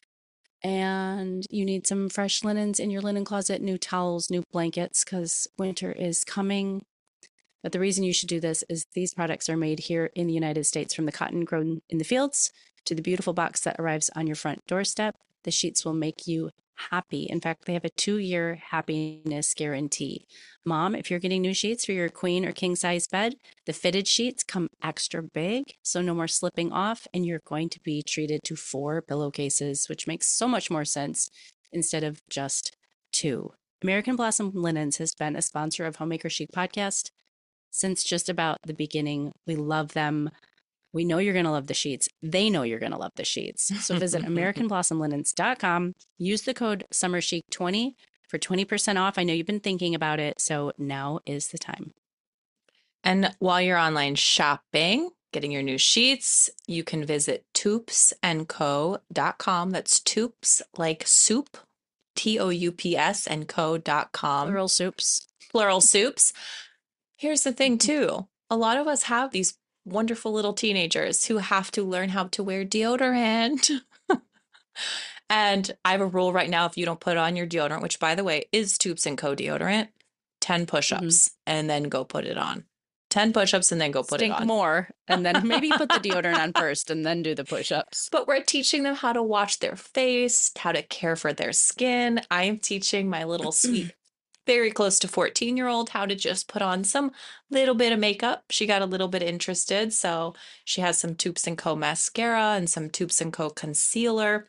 Speaker 2: and you need some fresh linens in your linen closet, new towels, new blankets, because winter is coming. But the reason you should do this is these products are made here in the United States, from the cotton grown in the fields to the beautiful box that arrives on your front doorstep. The sheets will make you happy. In fact, they have a 2-year happiness guarantee. Mom, if you're getting new sheets for your queen or king size bed, the fitted sheets come extra big, so no more slipping off, and you're going to be treated to 4 pillowcases, which makes so much more sense instead of just 2. American Blossom Linens has been a sponsor of Homemaker Chic podcast since just about the beginning. We love them. We know you're going to love the sheets. They know you're going to love the sheets. So visit AmericanBlossomLinens.com. Use the code SummerChic20 for 20% off. I know you've been thinking about it, so now is the time.
Speaker 1: And while you're online shopping, getting your new sheets, you can visit toupsandco.com. That's Toups like soup, TOUPS and co.com.
Speaker 2: Plural soups.
Speaker 1: Plural soups. Here's the thing too. A lot of us have these wonderful little teenagers who have to learn how to wear deodorant. And I have a rule right now: if you don't put on your deodorant, which by the way is Toups and Co deodorant, 10 push-ups and then go put it on. 10 push-ups and then go put it on.
Speaker 2: Stink more, and then maybe put the deodorant on first and then do the push-ups.
Speaker 1: But we're teaching them how to wash their face, how to care for their skin. I am teaching my little sweet, very close to 14-year-old how to just put on some little bit of makeup. She got a little bit interested, so she has some Toups & Co mascara and some Toups & Co concealer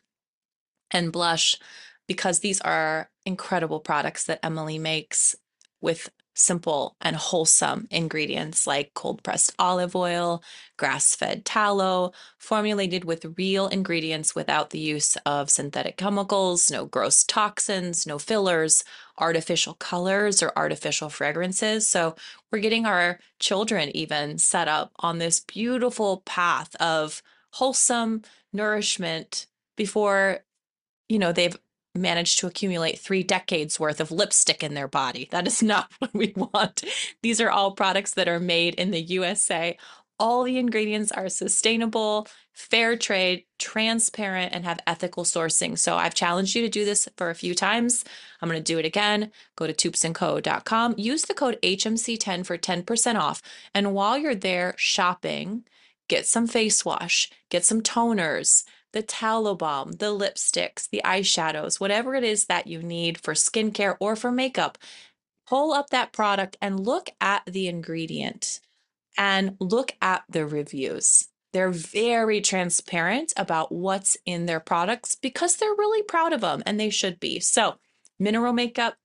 Speaker 1: and blush, because these are incredible products that Emily makes with simple and wholesome ingredients like cold-pressed olive oil, grass-fed tallow, formulated with real ingredients without the use of synthetic chemicals, no gross toxins, no fillers, artificial colors, or artificial fragrances. So we're getting our children even set up on this beautiful path of wholesome nourishment before, they've managed to accumulate 3 decades worth of lipstick in their body. That is not what we want. These are all products that are made in the USA. All the ingredients are sustainable, fair trade, transparent, and have ethical sourcing. So I've challenged you to do this for a few times. I'm going to do it again. Go to toupsandco.com. Use the code HMC10 for 10% off. And while you're there shopping, get some face wash, get some toners, the tallow balm, the lipsticks, the eyeshadows, whatever it is that you need for skincare or for makeup. Pull up that product and look at the ingredient and look at the reviews. They're very transparent about what's in their products because they're really proud of them, and they should be. So, mineral makeup,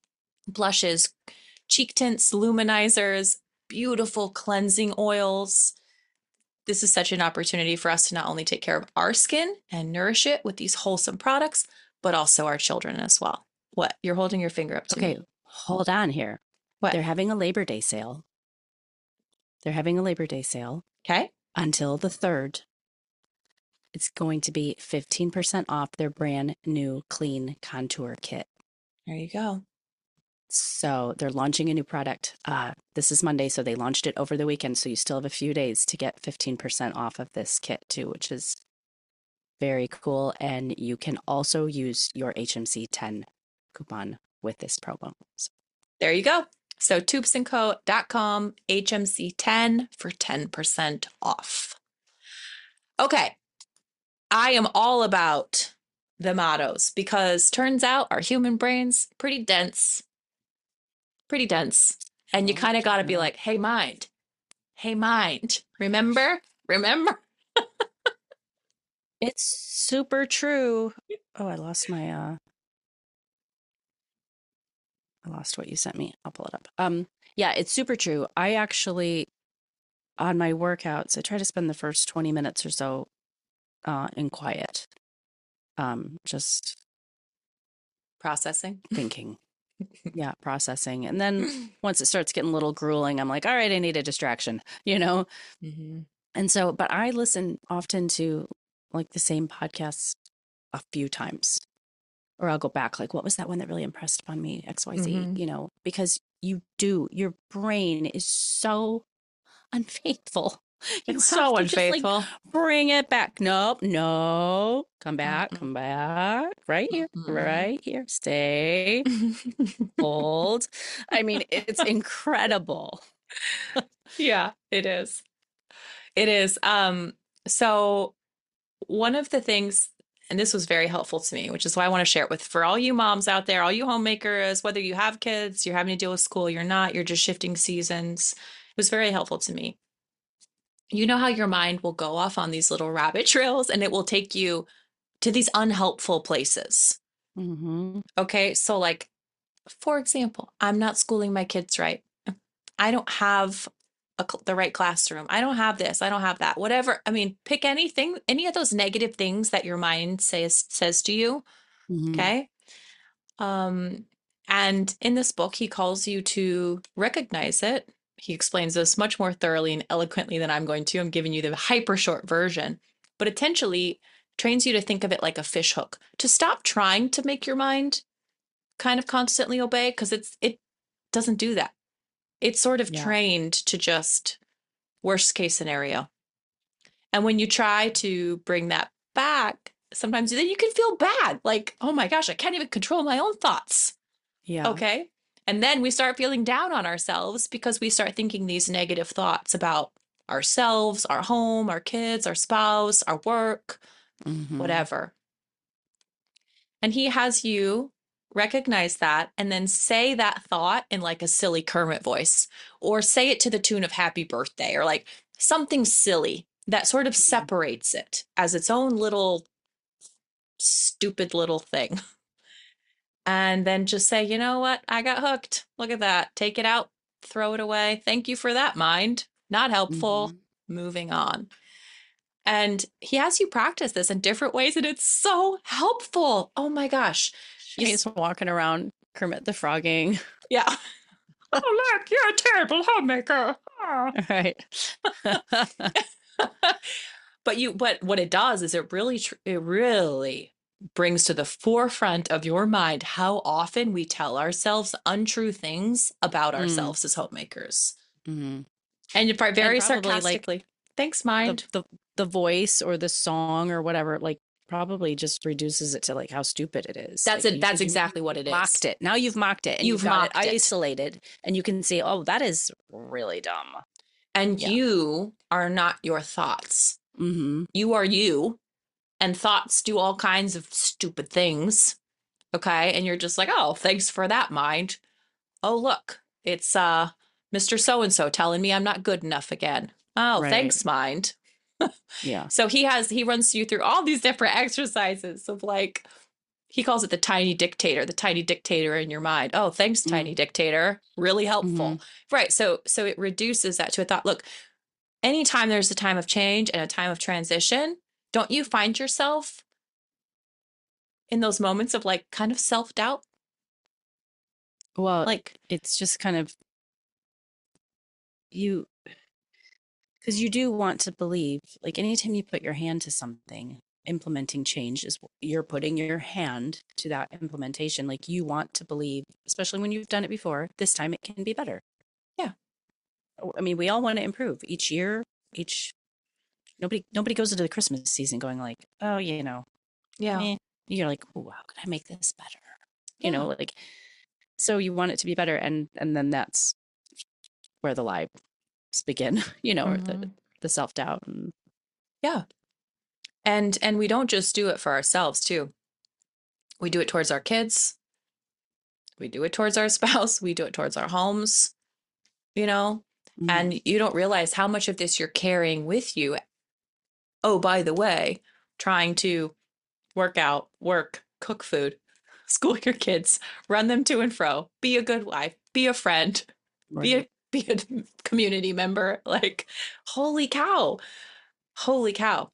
Speaker 1: blushes, cheek tints, luminizers, beautiful cleansing oils. This is such an opportunity for us to not only take care of our skin and nourish it with these wholesome products, but also our children as well. What? You're holding your finger up to me.
Speaker 2: Okay, hold on here.
Speaker 1: What?
Speaker 2: They're having a Labor Day sale.
Speaker 1: Okay.
Speaker 2: Until the 3rd. It's going to be 15% off their brand new Clean Contour Kit.
Speaker 1: There you go.
Speaker 2: So they're launching a new product. This is Monday, so they launched it over the weekend. So you still have a few days to get 15% off of this kit too, which is very cool. And you can also use your HMC10 coupon with this promo. So
Speaker 1: there you go. So toupsandco.com, HMC10 for 10% off. Okay. I am all about the mottos because turns out our human brain's pretty dense. And you kind of got to be like, hey, mind, remember?
Speaker 2: it's super true. Oh, I lost my, I lost what you sent me. I'll pull it up. Yeah, it's super true. I actually, on my workouts, I try to spend the first 20 minutes or so in quiet, just
Speaker 1: processing,
Speaker 2: thinking. Yeah, processing. And then once it starts getting a little grueling, I'm like, all right, I need a distraction, you know?
Speaker 1: Hmm.
Speaker 2: And so, but I listen often to like the same podcasts a few times, or I'll go back, like, what was that one that really impressed upon me? XYZ,
Speaker 1: Hmm.
Speaker 2: you know, because your brain is so unfaithful. You
Speaker 1: It's
Speaker 2: have
Speaker 1: so
Speaker 2: to just like
Speaker 1: unfaithful.
Speaker 2: bring it back. Nope, no,
Speaker 1: Mm-mm.
Speaker 2: come back,
Speaker 1: Mm-mm.
Speaker 2: right here, stay, hold. I mean, it's incredible.
Speaker 1: Yeah, it is. It is. So one of the things, and this was very helpful to me, which is why I want to share it with for all you moms out there, all you homemakers, whether you have kids, you're having to deal with school, you're not, you're just shifting seasons. It was very helpful to me. You know how your mind will go off on these little rabbit trails and it will take you to these unhelpful places.
Speaker 2: Hmm.
Speaker 1: Okay. So, like, for example, I'm not schooling my kids right. I don't have the right classroom. I don't have this. I don't have that. Whatever. I mean, pick anything, any of those negative things that your mind says to you.
Speaker 2: Hmm.
Speaker 1: Okay. Um, and in this book, he calls you to recognize it. He explains this much more thoroughly and eloquently than I'm going to. I'm giving you the hyper short version, but essentially trains you to think of it like a fish hook, to stop trying to make your mind kind of constantly obey because it doesn't do that. It's sort of
Speaker 2: Yeah.
Speaker 1: trained to just worst case scenario. And when you try to bring that back, sometimes then you can feel bad. Like, oh my gosh, I can't even control my own thoughts.
Speaker 2: Yeah.
Speaker 1: Okay. And then we start feeling down on ourselves because we start thinking these negative thoughts about ourselves, our home, our kids, our spouse, our work,
Speaker 2: Hmm.
Speaker 1: whatever. And he has you recognize that and then say that thought in like a silly Kermit voice, or say it to the tune of happy birthday, or like something silly that sort of separates it as its own little stupid little thing. And then just say, you know what? I got hooked. Look at that. Take it out, throw it away. Thank you for that, mind. Not helpful.
Speaker 2: Hmm.
Speaker 1: Moving on. And he has you practice this in different ways, and it's so helpful. Oh my gosh. You,
Speaker 2: She's walking around Kermit the Frogging.
Speaker 1: yeah. Oh, look, you're a terrible homemaker. Ah.
Speaker 2: All right.
Speaker 1: But what it does is it really brings to the forefront of your mind how often we tell ourselves untrue things about
Speaker 2: Mm.
Speaker 1: ourselves as homemakers.
Speaker 2: Hmm.
Speaker 1: And
Speaker 2: And
Speaker 1: very
Speaker 2: probably like
Speaker 1: sarcastically. Thanks,
Speaker 2: the,
Speaker 1: mind.
Speaker 2: the the voice or the song or whatever, like probably just reduces it to like how stupid it is.
Speaker 1: That's
Speaker 2: Like
Speaker 1: it.
Speaker 2: you,
Speaker 1: That's
Speaker 2: because
Speaker 1: exactly what
Speaker 2: you've
Speaker 1: it
Speaker 2: mocked
Speaker 1: is.
Speaker 2: it. Now you've mocked it and you've
Speaker 1: You've
Speaker 2: got it
Speaker 1: mocked it.
Speaker 2: isolated, and you can see, oh, that is really dumb.
Speaker 1: And
Speaker 2: Yeah.
Speaker 1: you are not your thoughts.
Speaker 2: Mm-hmm.
Speaker 1: You are you. And thoughts do all kinds of stupid things. Okay. And you're just like, oh, thanks for that, mind. Oh, look, it's Mr. So and so telling me I'm not good enough again. Oh,
Speaker 2: Right.
Speaker 1: thanks, mind.
Speaker 2: Yeah.
Speaker 1: So he runs you through all these different exercises of like, he calls it the tiny dictator in your mind. Oh, thanks, tiny
Speaker 2: Mm.
Speaker 1: dictator. Really
Speaker 2: Mm-hmm.
Speaker 1: helpful. Right. So it reduces that to a thought. Look, anytime there's a time of change and a time of transition, don't you find yourself in those moments of like kind of self-doubt?
Speaker 2: Well,
Speaker 1: Like,
Speaker 2: it's just kind of you, because you do want to believe, like anytime you put your hand to something, implementing change is you're putting your hand to that implementation. Like you want to believe, especially when you've done it before, this time it can be better.
Speaker 1: yeah.
Speaker 2: I mean, we all want to improve each year, each nobody goes into the Christmas season going like, oh, you know,
Speaker 1: Yeah.
Speaker 2: meh. You're like, oh, how can I make this better? You know,
Speaker 1: Yeah.
Speaker 2: like so you want it to be better, and then that's where the lies begin, you know, or
Speaker 1: Hmm.
Speaker 2: the self doubt and
Speaker 1: Yeah. And we don't just do it for ourselves too. We do it towards our kids, we do it towards our spouse, we do it towards our homes, you know?
Speaker 2: mm,
Speaker 1: And you don't realize how much of this you're carrying with you. Oh, by the way, trying to work out, work, cook food, school your kids, run them to and fro, be a good wife, be a friend,
Speaker 2: right.
Speaker 1: be a community member. Like, holy cow. Holy cow.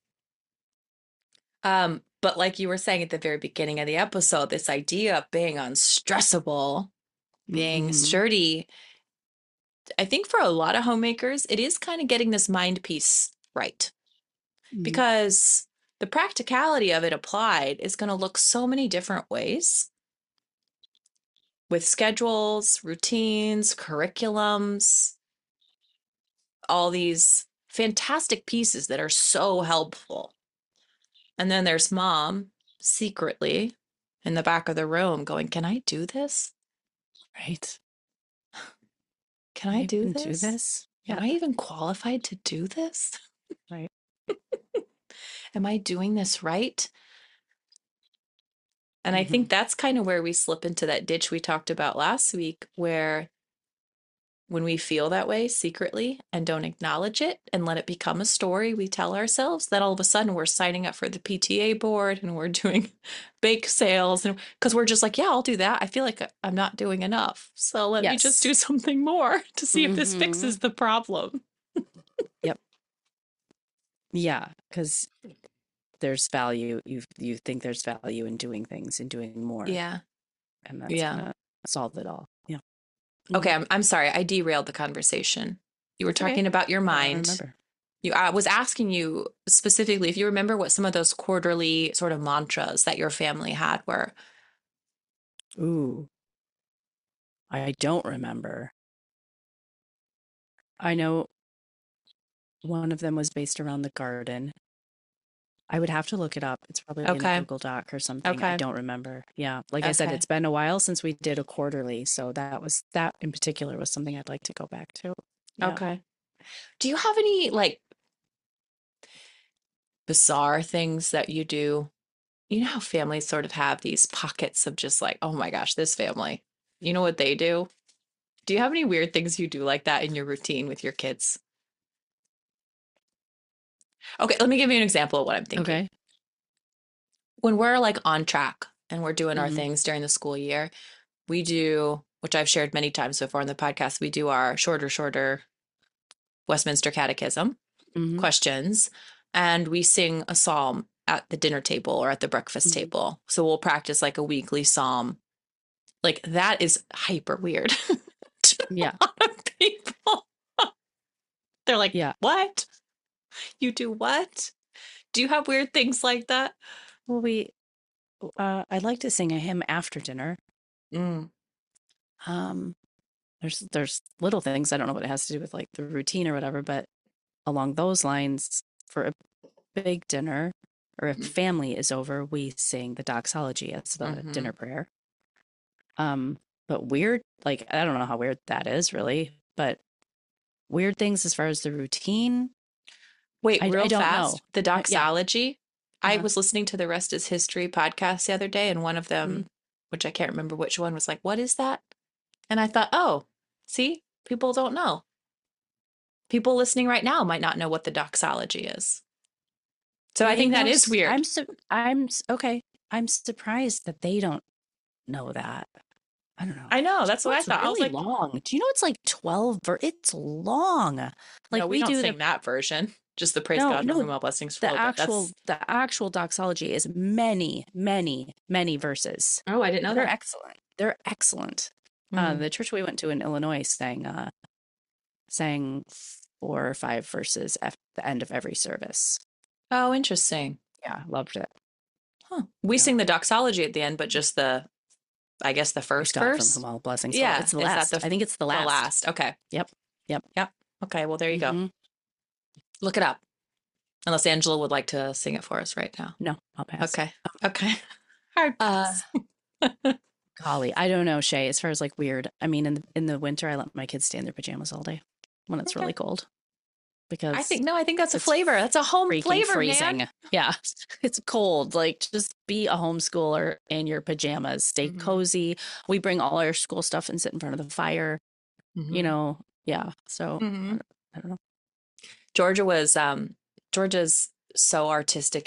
Speaker 1: But like you were saying at the very beginning of the episode, this idea of being unstressable. being
Speaker 2: Mm-hmm.
Speaker 1: sturdy. I think for a lot of homemakers, it is kind of getting this mind piece right,
Speaker 2: Mm-hmm.
Speaker 1: because the practicality of it applied is going to look so many different ways with schedules, routines, curriculums, all these fantastic pieces that are so helpful. And then there's mom secretly in the back of the room going, "Can I do this?
Speaker 2: Right.
Speaker 1: Can
Speaker 2: Can
Speaker 1: I
Speaker 2: I
Speaker 1: do
Speaker 2: even do
Speaker 1: this?
Speaker 2: this?
Speaker 1: Am
Speaker 2: Yeah.
Speaker 1: I even qualified to do this?
Speaker 2: Right.
Speaker 1: Am I doing this right?" And I
Speaker 2: Mm-hmm.
Speaker 1: think that's kind of where we slip into that ditch we talked about last week, where when we feel that way secretly and don't acknowledge it and let it become a story we tell ourselves, then all of a sudden we're signing up for the PTA board and we're doing bake sales, and because we're just like, yeah, I'll do that. I feel like I'm not doing enough. So let me just do
Speaker 2: Yes.
Speaker 1: something more to see if this
Speaker 2: Mm-hmm.
Speaker 1: fixes the problem.
Speaker 2: Yep. Yeah, because there's value. You think there's value in doing things and doing more,
Speaker 1: Yeah.
Speaker 2: and that's
Speaker 1: Yeah.
Speaker 2: gonna solve it all. Yeah.
Speaker 1: Okay,
Speaker 2: Hmm.
Speaker 1: I'm sorry. I derailed the conversation. You were
Speaker 2: That's okay.
Speaker 1: talking about your
Speaker 2: I don't
Speaker 1: mind.
Speaker 2: remember.
Speaker 1: I was asking you specifically if you remember what some of those quarterly sort of mantras that your family had were.
Speaker 2: Ooh, I don't remember. I know one of them was based around the garden. I would have to look it up. It's probably in a
Speaker 1: Okay.
Speaker 2: Google Doc or something. I
Speaker 1: Okay.
Speaker 2: don't remember. Yeah. Like I said,
Speaker 1: Okay.
Speaker 2: it's been a while since we did a quarterly. So that in particular was something I'd like to go back to. Yeah.
Speaker 1: Okay. Do you have any like bizarre things that you do? You know how families sort of have these pockets of just like, oh my gosh, this family. You know what they do? Do you have any weird things you do like that in your routine with your kids? Okay, let me give you an example of what I'm thinking.
Speaker 2: Okay.
Speaker 1: When we're like on track and we're doing our
Speaker 2: Hmm.
Speaker 1: things during the school year, we do, which I've shared many times before on the podcast, we do our shorter Westminster Catechism
Speaker 2: Hmm.
Speaker 1: questions, and we sing a psalm at the dinner table or at the breakfast
Speaker 2: Hmm.
Speaker 1: table. So we'll practice like a weekly psalm. Like that is hyper weird to
Speaker 2: Yeah.
Speaker 1: a lot of people. They're like,
Speaker 2: Yeah.
Speaker 1: "What? You do what?" Do you have weird things like that?
Speaker 2: Well, I'd like to sing a hymn after dinner.
Speaker 1: Mm.
Speaker 2: Um, there's little things. I don't know what it has to do with like the routine or whatever, but along those lines, for a big dinner or if family is over, we sing the doxology as the
Speaker 1: Mm-hmm.
Speaker 2: dinner prayer. But weird, like I don't know how weird that is really, but weird things as far as the routine,
Speaker 1: Wait,
Speaker 2: I
Speaker 1: real
Speaker 2: don't know.
Speaker 1: fast, the
Speaker 2: Yeah.
Speaker 1: doxology. I
Speaker 2: Uh-huh.
Speaker 1: was listening to the Rest is History podcast the other day, and one of
Speaker 2: Mhm.
Speaker 1: them, which I can't remember which one, was like, "What is that?" And I thought, oh, see, people don't know. People listening right now might not know what the doxology is. So I
Speaker 2: They
Speaker 1: think that
Speaker 2: know.
Speaker 1: is weird.
Speaker 2: Okay. I'm surprised that they don't know that. I don't know.
Speaker 1: I know.
Speaker 2: Do
Speaker 1: That's
Speaker 2: you know
Speaker 1: what I
Speaker 2: it's
Speaker 1: thought. I was
Speaker 2: really
Speaker 1: like,
Speaker 2: long? Do you know it's like 12 it's long.
Speaker 1: no,
Speaker 2: Like
Speaker 1: we
Speaker 2: we
Speaker 1: don't
Speaker 2: do
Speaker 1: sing that version. Just the praise
Speaker 2: no,
Speaker 1: God from
Speaker 2: no,
Speaker 1: whom all blessings flow. But that's,
Speaker 2: the actual doxology is many, many, many verses.
Speaker 1: oh, I didn't know
Speaker 2: They're
Speaker 1: that.
Speaker 2: excellent. They're excellent.
Speaker 1: Mm.
Speaker 2: The church we went to in Illinois sang 4 or 5 verses at the end of every service.
Speaker 1: Oh, interesting.
Speaker 2: Yeah, loved it.
Speaker 1: Huh. We
Speaker 2: Yeah.
Speaker 1: sing the doxology at the end, but just I guess the
Speaker 2: Praise
Speaker 1: first
Speaker 2: God from
Speaker 1: verse.
Speaker 2: whom all blessings flow.
Speaker 1: Yeah.
Speaker 2: It's the
Speaker 1: Is that
Speaker 2: last. I think it's the
Speaker 1: the
Speaker 2: last.
Speaker 1: last? Okay.
Speaker 2: Yep. Yep.
Speaker 1: Yep. Okay. Well, there you go.
Speaker 2: Hmm.
Speaker 1: Look it up. Unless Angela would like to sing it for us right now.
Speaker 2: No, I'll pass.
Speaker 1: Okay. Okay. Hard
Speaker 2: Uh,
Speaker 1: pass.
Speaker 2: golly, I don't know, Shay. As far as like weird, I mean, in the winter, I let my kids stay in their pajamas all day when it's
Speaker 1: Okay.
Speaker 2: really cold because
Speaker 1: I think that's a
Speaker 2: it's
Speaker 1: flavor. That's a home
Speaker 2: freaking
Speaker 1: flavor, man.
Speaker 2: freezing. Yeah, it's cold. Like, just be a homeschooler in your pajamas. Stay
Speaker 1: Mm-hmm.
Speaker 2: cozy. We bring all our school stuff and sit in front of the fire. You
Speaker 1: Mm-hmm.
Speaker 2: know, yeah. So
Speaker 1: Mm-hmm.
Speaker 2: I don't know.
Speaker 1: Georgia was Georgia's so artistic.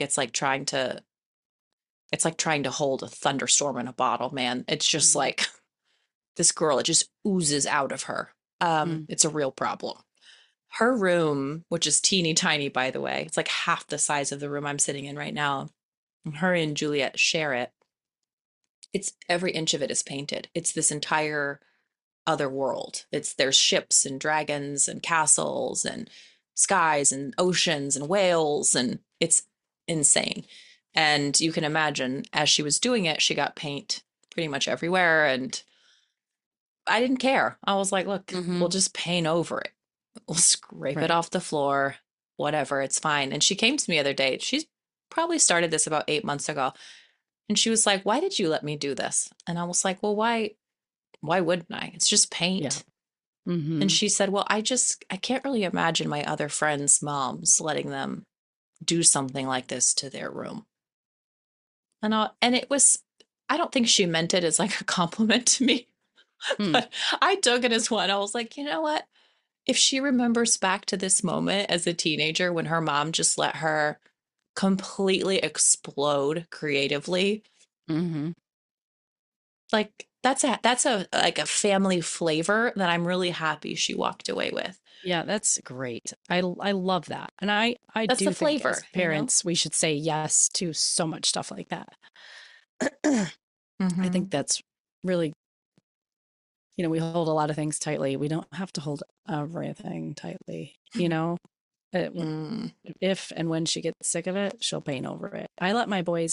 Speaker 1: It's like trying to hold a thunderstorm in a bottle, man. It's just
Speaker 2: Mhm.
Speaker 1: like this girl, it just oozes out of her.
Speaker 2: Mm.
Speaker 1: It's a real problem. Her room, which is teeny tiny, by the way, it's like half the size of the room I'm sitting in right now. Her and Juliet share it. It's every inch of it is painted. It's this entire other world. There's ships and dragons and castles and skies and oceans and whales, and it's insane. And you can imagine as she was doing it, she got paint pretty much everywhere. And I didn't care. I was like, look,
Speaker 2: Mm-hmm.
Speaker 1: we'll just paint over it. We'll scrape it
Speaker 2: Right.
Speaker 1: off the floor, whatever, it's fine. And she came to me the other day. She's probably started this about 8 months ago. And she was like, why did you let me do this? And I was like, well, why wouldn't I? It's just
Speaker 2: Yeah.
Speaker 1: paint. And
Speaker 2: Mm-hmm.
Speaker 1: she said, well, I can't really imagine my other friends' moms letting them do something like this to their room. And it was, I don't think she meant it as like a compliment to me,
Speaker 2: Mm.
Speaker 1: but I took it as one. I was like, you know what? If she remembers back to this moment as a teenager when her mom just let her completely explode creatively,
Speaker 2: Mm-hmm.
Speaker 1: like that's a like a family flavor that I'm really happy she walked away with.
Speaker 2: Yeah, that's great. I love that. And I
Speaker 1: That's the
Speaker 2: do think as
Speaker 1: flavor, you know?
Speaker 2: parents we should say yes to so much stuff like that. I
Speaker 1: Mm-hmm.
Speaker 2: think that's really, we hold a lot of things tightly. We don't have to hold everything tightly, Uh, w-
Speaker 1: Mm.
Speaker 2: If and when she gets sick of it, she'll paint over it. I let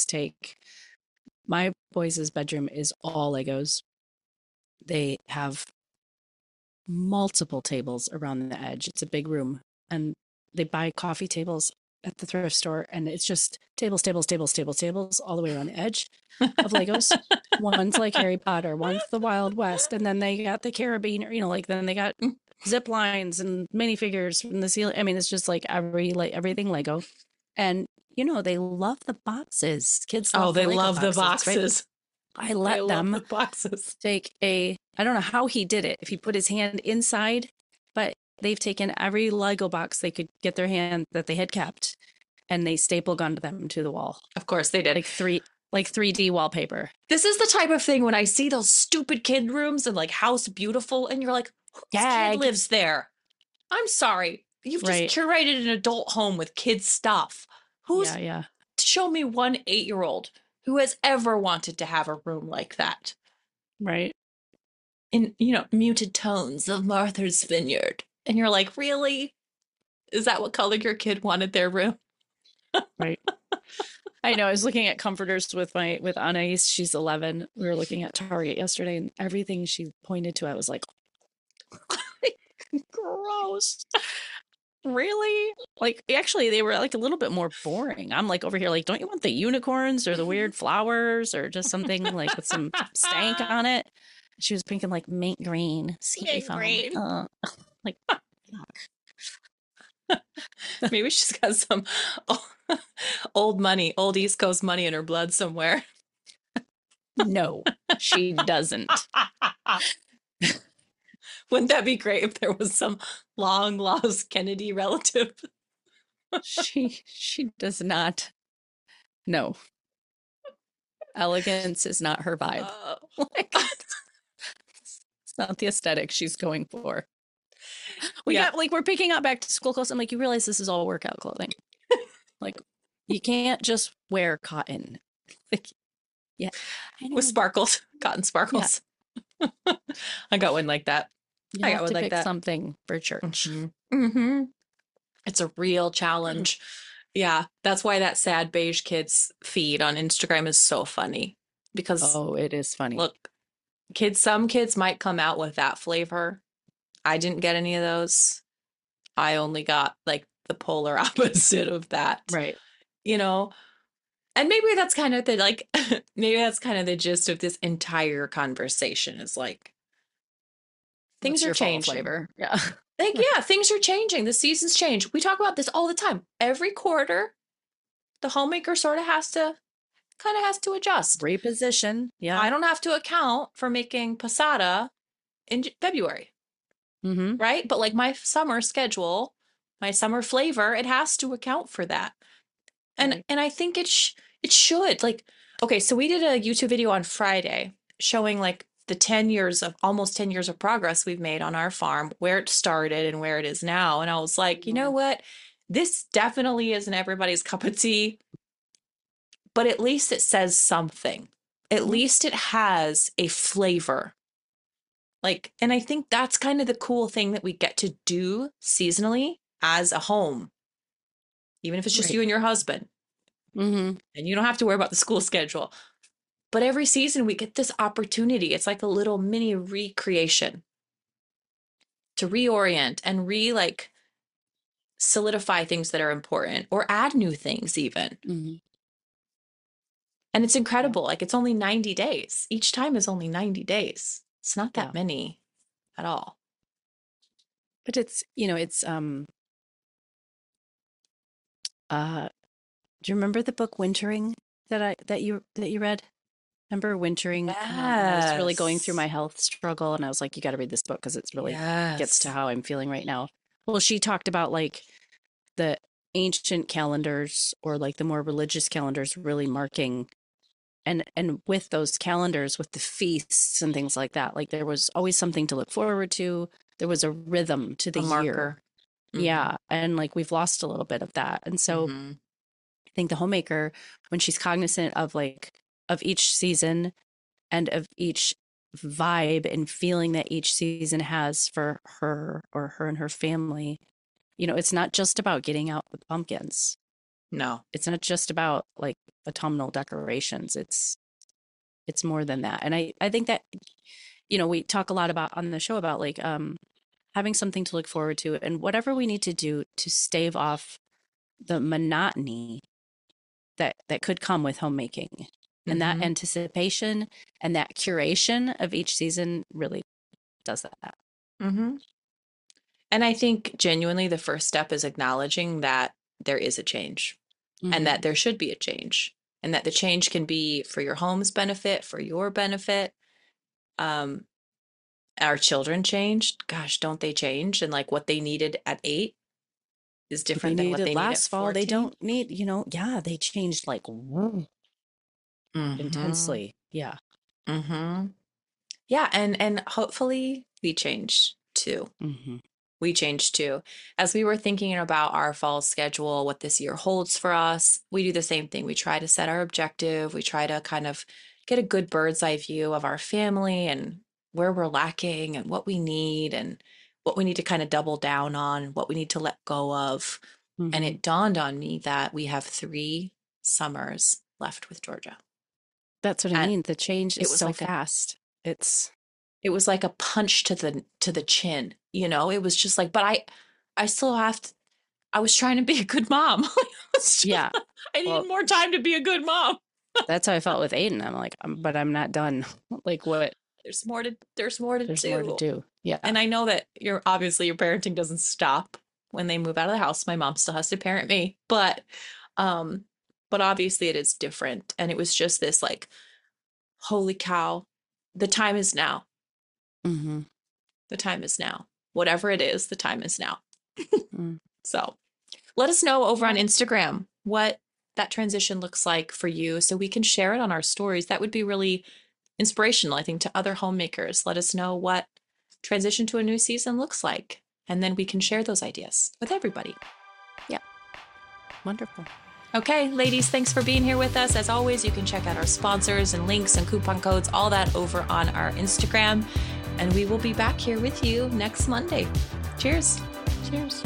Speaker 2: my boys' bedroom is all Legos. They have multiple tables around the edge. It's a big room, and they buy coffee tables at the thrift store, and it's just tables, tables, tables, tables, tables all the way around the edge of Legos. One's like Harry Potter, one's the Wild West, and then they got the Carabiner, like then they got zip lines and minifigures from the ceiling. I mean, it's just like everything Lego. And they love the boxes. Kids
Speaker 1: Oh,
Speaker 2: love the
Speaker 1: they
Speaker 2: Lego
Speaker 1: love the
Speaker 2: boxes, right?
Speaker 1: boxes.
Speaker 2: I
Speaker 1: They
Speaker 2: let
Speaker 1: love
Speaker 2: them
Speaker 1: the boxes.
Speaker 2: take I don't know how he did it, if he put his hand inside, but they've taken every Lego box they could get their hand that they had kept, and they staple gunned them to the wall.
Speaker 1: Of course they did.
Speaker 2: Like 3D wallpaper.
Speaker 1: This is the type of thing when I see those stupid kid rooms and like House Beautiful, and you're like, whose kid
Speaker 2: Gag.
Speaker 1: lives there? I'm sorry. You've just
Speaker 2: Right.
Speaker 1: curated an adult home with kids' stuff.
Speaker 2: Yeah,
Speaker 1: Who's
Speaker 2: yeah.
Speaker 1: Show me one 8-year-old who has ever wanted to have a room like that
Speaker 2: Right.
Speaker 1: in, muted tones of Martha's Vineyard. And you're like, really? Is that what color your kid wanted their room?
Speaker 2: Right. I know. I was looking at comforters with Anais. She's 11. We were looking at Target yesterday, and everything she pointed to, I was like, gross. Really? Like, actually, they were like a little bit more boring. I'm like over here, like, don't you want the unicorns or the weird flowers or just something like with some stank on it? She was thinking like mint green, sea
Speaker 1: Mint
Speaker 2: foam.
Speaker 1: green.
Speaker 2: Like,
Speaker 1: Maybe she's got some old money, old East Coast money in her blood somewhere.
Speaker 2: no, she doesn't.
Speaker 1: Wouldn't that be great if there was some long lost Kennedy relative?
Speaker 2: She does not. No, elegance is not her vibe. Like, it's not the aesthetic she's going for.
Speaker 1: Yeah.
Speaker 2: We're picking up back to school clothes. I'm like, you realize this is all workout clothing. Like, you can't just wear cotton. Like, yeah, I know.
Speaker 1: With sparkles, cotton sparkles. I got one like that.
Speaker 2: You
Speaker 1: I
Speaker 2: have
Speaker 1: got one
Speaker 2: to
Speaker 1: like
Speaker 2: pick
Speaker 1: that.
Speaker 2: something for church.
Speaker 1: Mm-hmm. It's a real challenge. Yeah, that's why that Sad Beige Kids feed on Instagram is so funny. Because
Speaker 2: Oh, it is funny.
Speaker 1: look, some kids might come out with that flavor. I didn't get any of those. I only got like the polar opposite of that.
Speaker 2: Right.
Speaker 1: You know, and maybe that's kind of the like maybe that's kind of the gist of this entire conversation is like things
Speaker 2: What's
Speaker 1: are
Speaker 2: your fall
Speaker 1: changing.
Speaker 2: flavor? Yeah.
Speaker 1: Like, yeah, things are changing. The seasons change. We talk about this all the time. Every quarter, the homemaker sort of has to adjust.
Speaker 2: Reposition. Yeah.
Speaker 1: I don't have to account for making passata in February,
Speaker 2: Mm-hmm.
Speaker 1: right? But like my summer schedule, my summer flavor, it has to account for that. And
Speaker 2: Right.
Speaker 1: and I think it should. Like, okay, so we did a YouTube video on Friday showing like the 10 years of almost 10 years of progress we've made on our farm, where it started and where it is now. And I was like, you know what? This definitely isn't everybody's cup of tea, but at least it says something. At
Speaker 2: Mhm.
Speaker 1: least it has a flavor. Like, and I think that's kind of the cool thing that we get to do seasonally as a home, even if it's just
Speaker 2: Right.
Speaker 1: you and your husband,
Speaker 2: Mm-hmm.
Speaker 1: and you don't have to worry about the school schedule. But every season we get this opportunity. It's like a little mini recreation to reorient and like solidify things that are important or add new things even.
Speaker 2: Mm-hmm.
Speaker 1: And it's incredible. Like it's only 90 days. Each time is only 90 days. It's not that
Speaker 2: Yeah.
Speaker 1: many at all.
Speaker 2: But it's, it's do you remember the book Wintering that you read? Remember Wintering? I was really going through my health struggle, and I was like, you got to read this book because it's really gets to how I'm feeling right now. Well, she talked about like the ancient calendars or like the more religious calendars really marking, and with those calendars, with the feasts and things like that, like there was always something to look forward to. There was a rhythm to the
Speaker 1: A
Speaker 2: year.
Speaker 1: marker.
Speaker 2: Yeah. And like we've lost a little bit of that. And so I think the homemaker, when she's cognizant of each season and of each vibe and feeling that each season has for her or her and her family, it's not just about getting out the pumpkins.
Speaker 1: No.
Speaker 2: It's not just about like autumnal decorations. It's more than that. And I think that, we talk a lot about on the show about like having something to look forward to and whatever we need to do to stave off the monotony that could come with homemaking. And that anticipation and that curation of each season really does that.
Speaker 1: Mm-hmm. And I think genuinely the first step is acknowledging that there is a change and that there should be a change and that the change can be for your home's benefit, for your benefit. Our children changed. Gosh, don't they change? And like what they needed at 8 is different than what they need
Speaker 2: last
Speaker 1: at
Speaker 2: fall.
Speaker 1: 14.
Speaker 2: They don't need, they changed like intensely. Yeah.
Speaker 1: Mm-hmm. Yeah. And hopefully we change too.
Speaker 2: Mm-hmm.
Speaker 1: We changed too. As we were thinking about our fall schedule, what this year holds for us, we do the same thing. We try to set our objective. We try to kind of get a good bird's eye view of our family and where we're lacking and what we need and what we need to kind of double down on, what we need to let go of. And it dawned on me that we have 3 summers left with Georgia.
Speaker 2: That's what I mean. The change is so
Speaker 1: like
Speaker 2: fast.
Speaker 1: It was like a punch to the chin, it was just like, but I still have to, I was trying to be a good mom.
Speaker 2: Yeah.
Speaker 1: I needed more time to be a good mom.
Speaker 2: That's how I felt with Aiden. I'm like, but I'm not done. Like what?
Speaker 1: There's more to do.
Speaker 2: Yeah.
Speaker 1: And I know that your parenting doesn't stop when they move out of the house. My mom still has to parent me, but obviously it is different. And it was just this like, holy cow, the time is now.
Speaker 2: Mm-hmm.
Speaker 1: The time is now. Whatever it is, the time is now. So let us know over on Instagram what that transition looks like for you so we can share it on our stories. That would be really inspirational, I think, to other homemakers. Let us know what transition to a new season looks like. And then we can share those ideas with everybody.
Speaker 2: Yeah. Wonderful.
Speaker 1: Okay, ladies, thanks for being here with us. As always, you can check out our sponsors and links and coupon codes, all that over on our Instagram. And we will be back here with you next Monday. Cheers.
Speaker 2: Cheers.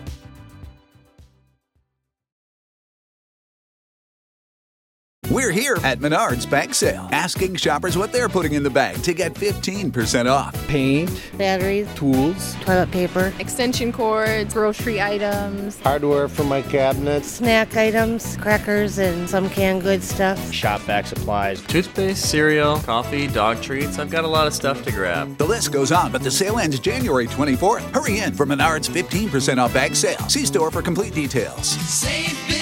Speaker 3: We're here at Menards Bag Sale, asking shoppers what they're putting in the bag to get 15% off.
Speaker 4: Paint,
Speaker 5: batteries,
Speaker 4: tools,
Speaker 5: toilet paper,
Speaker 6: extension cords, grocery items,
Speaker 4: hardware for my cabinets,
Speaker 5: snack items, crackers, and some canned goods stuff.
Speaker 4: shop vac supplies.
Speaker 7: Toothpaste, cereal, coffee, dog treats. I've got a lot of stuff to grab.
Speaker 3: The list goes on, but the sale ends January 24th. Hurry in for Menards 15% off bag sale. See store for complete details.
Speaker 8: Save big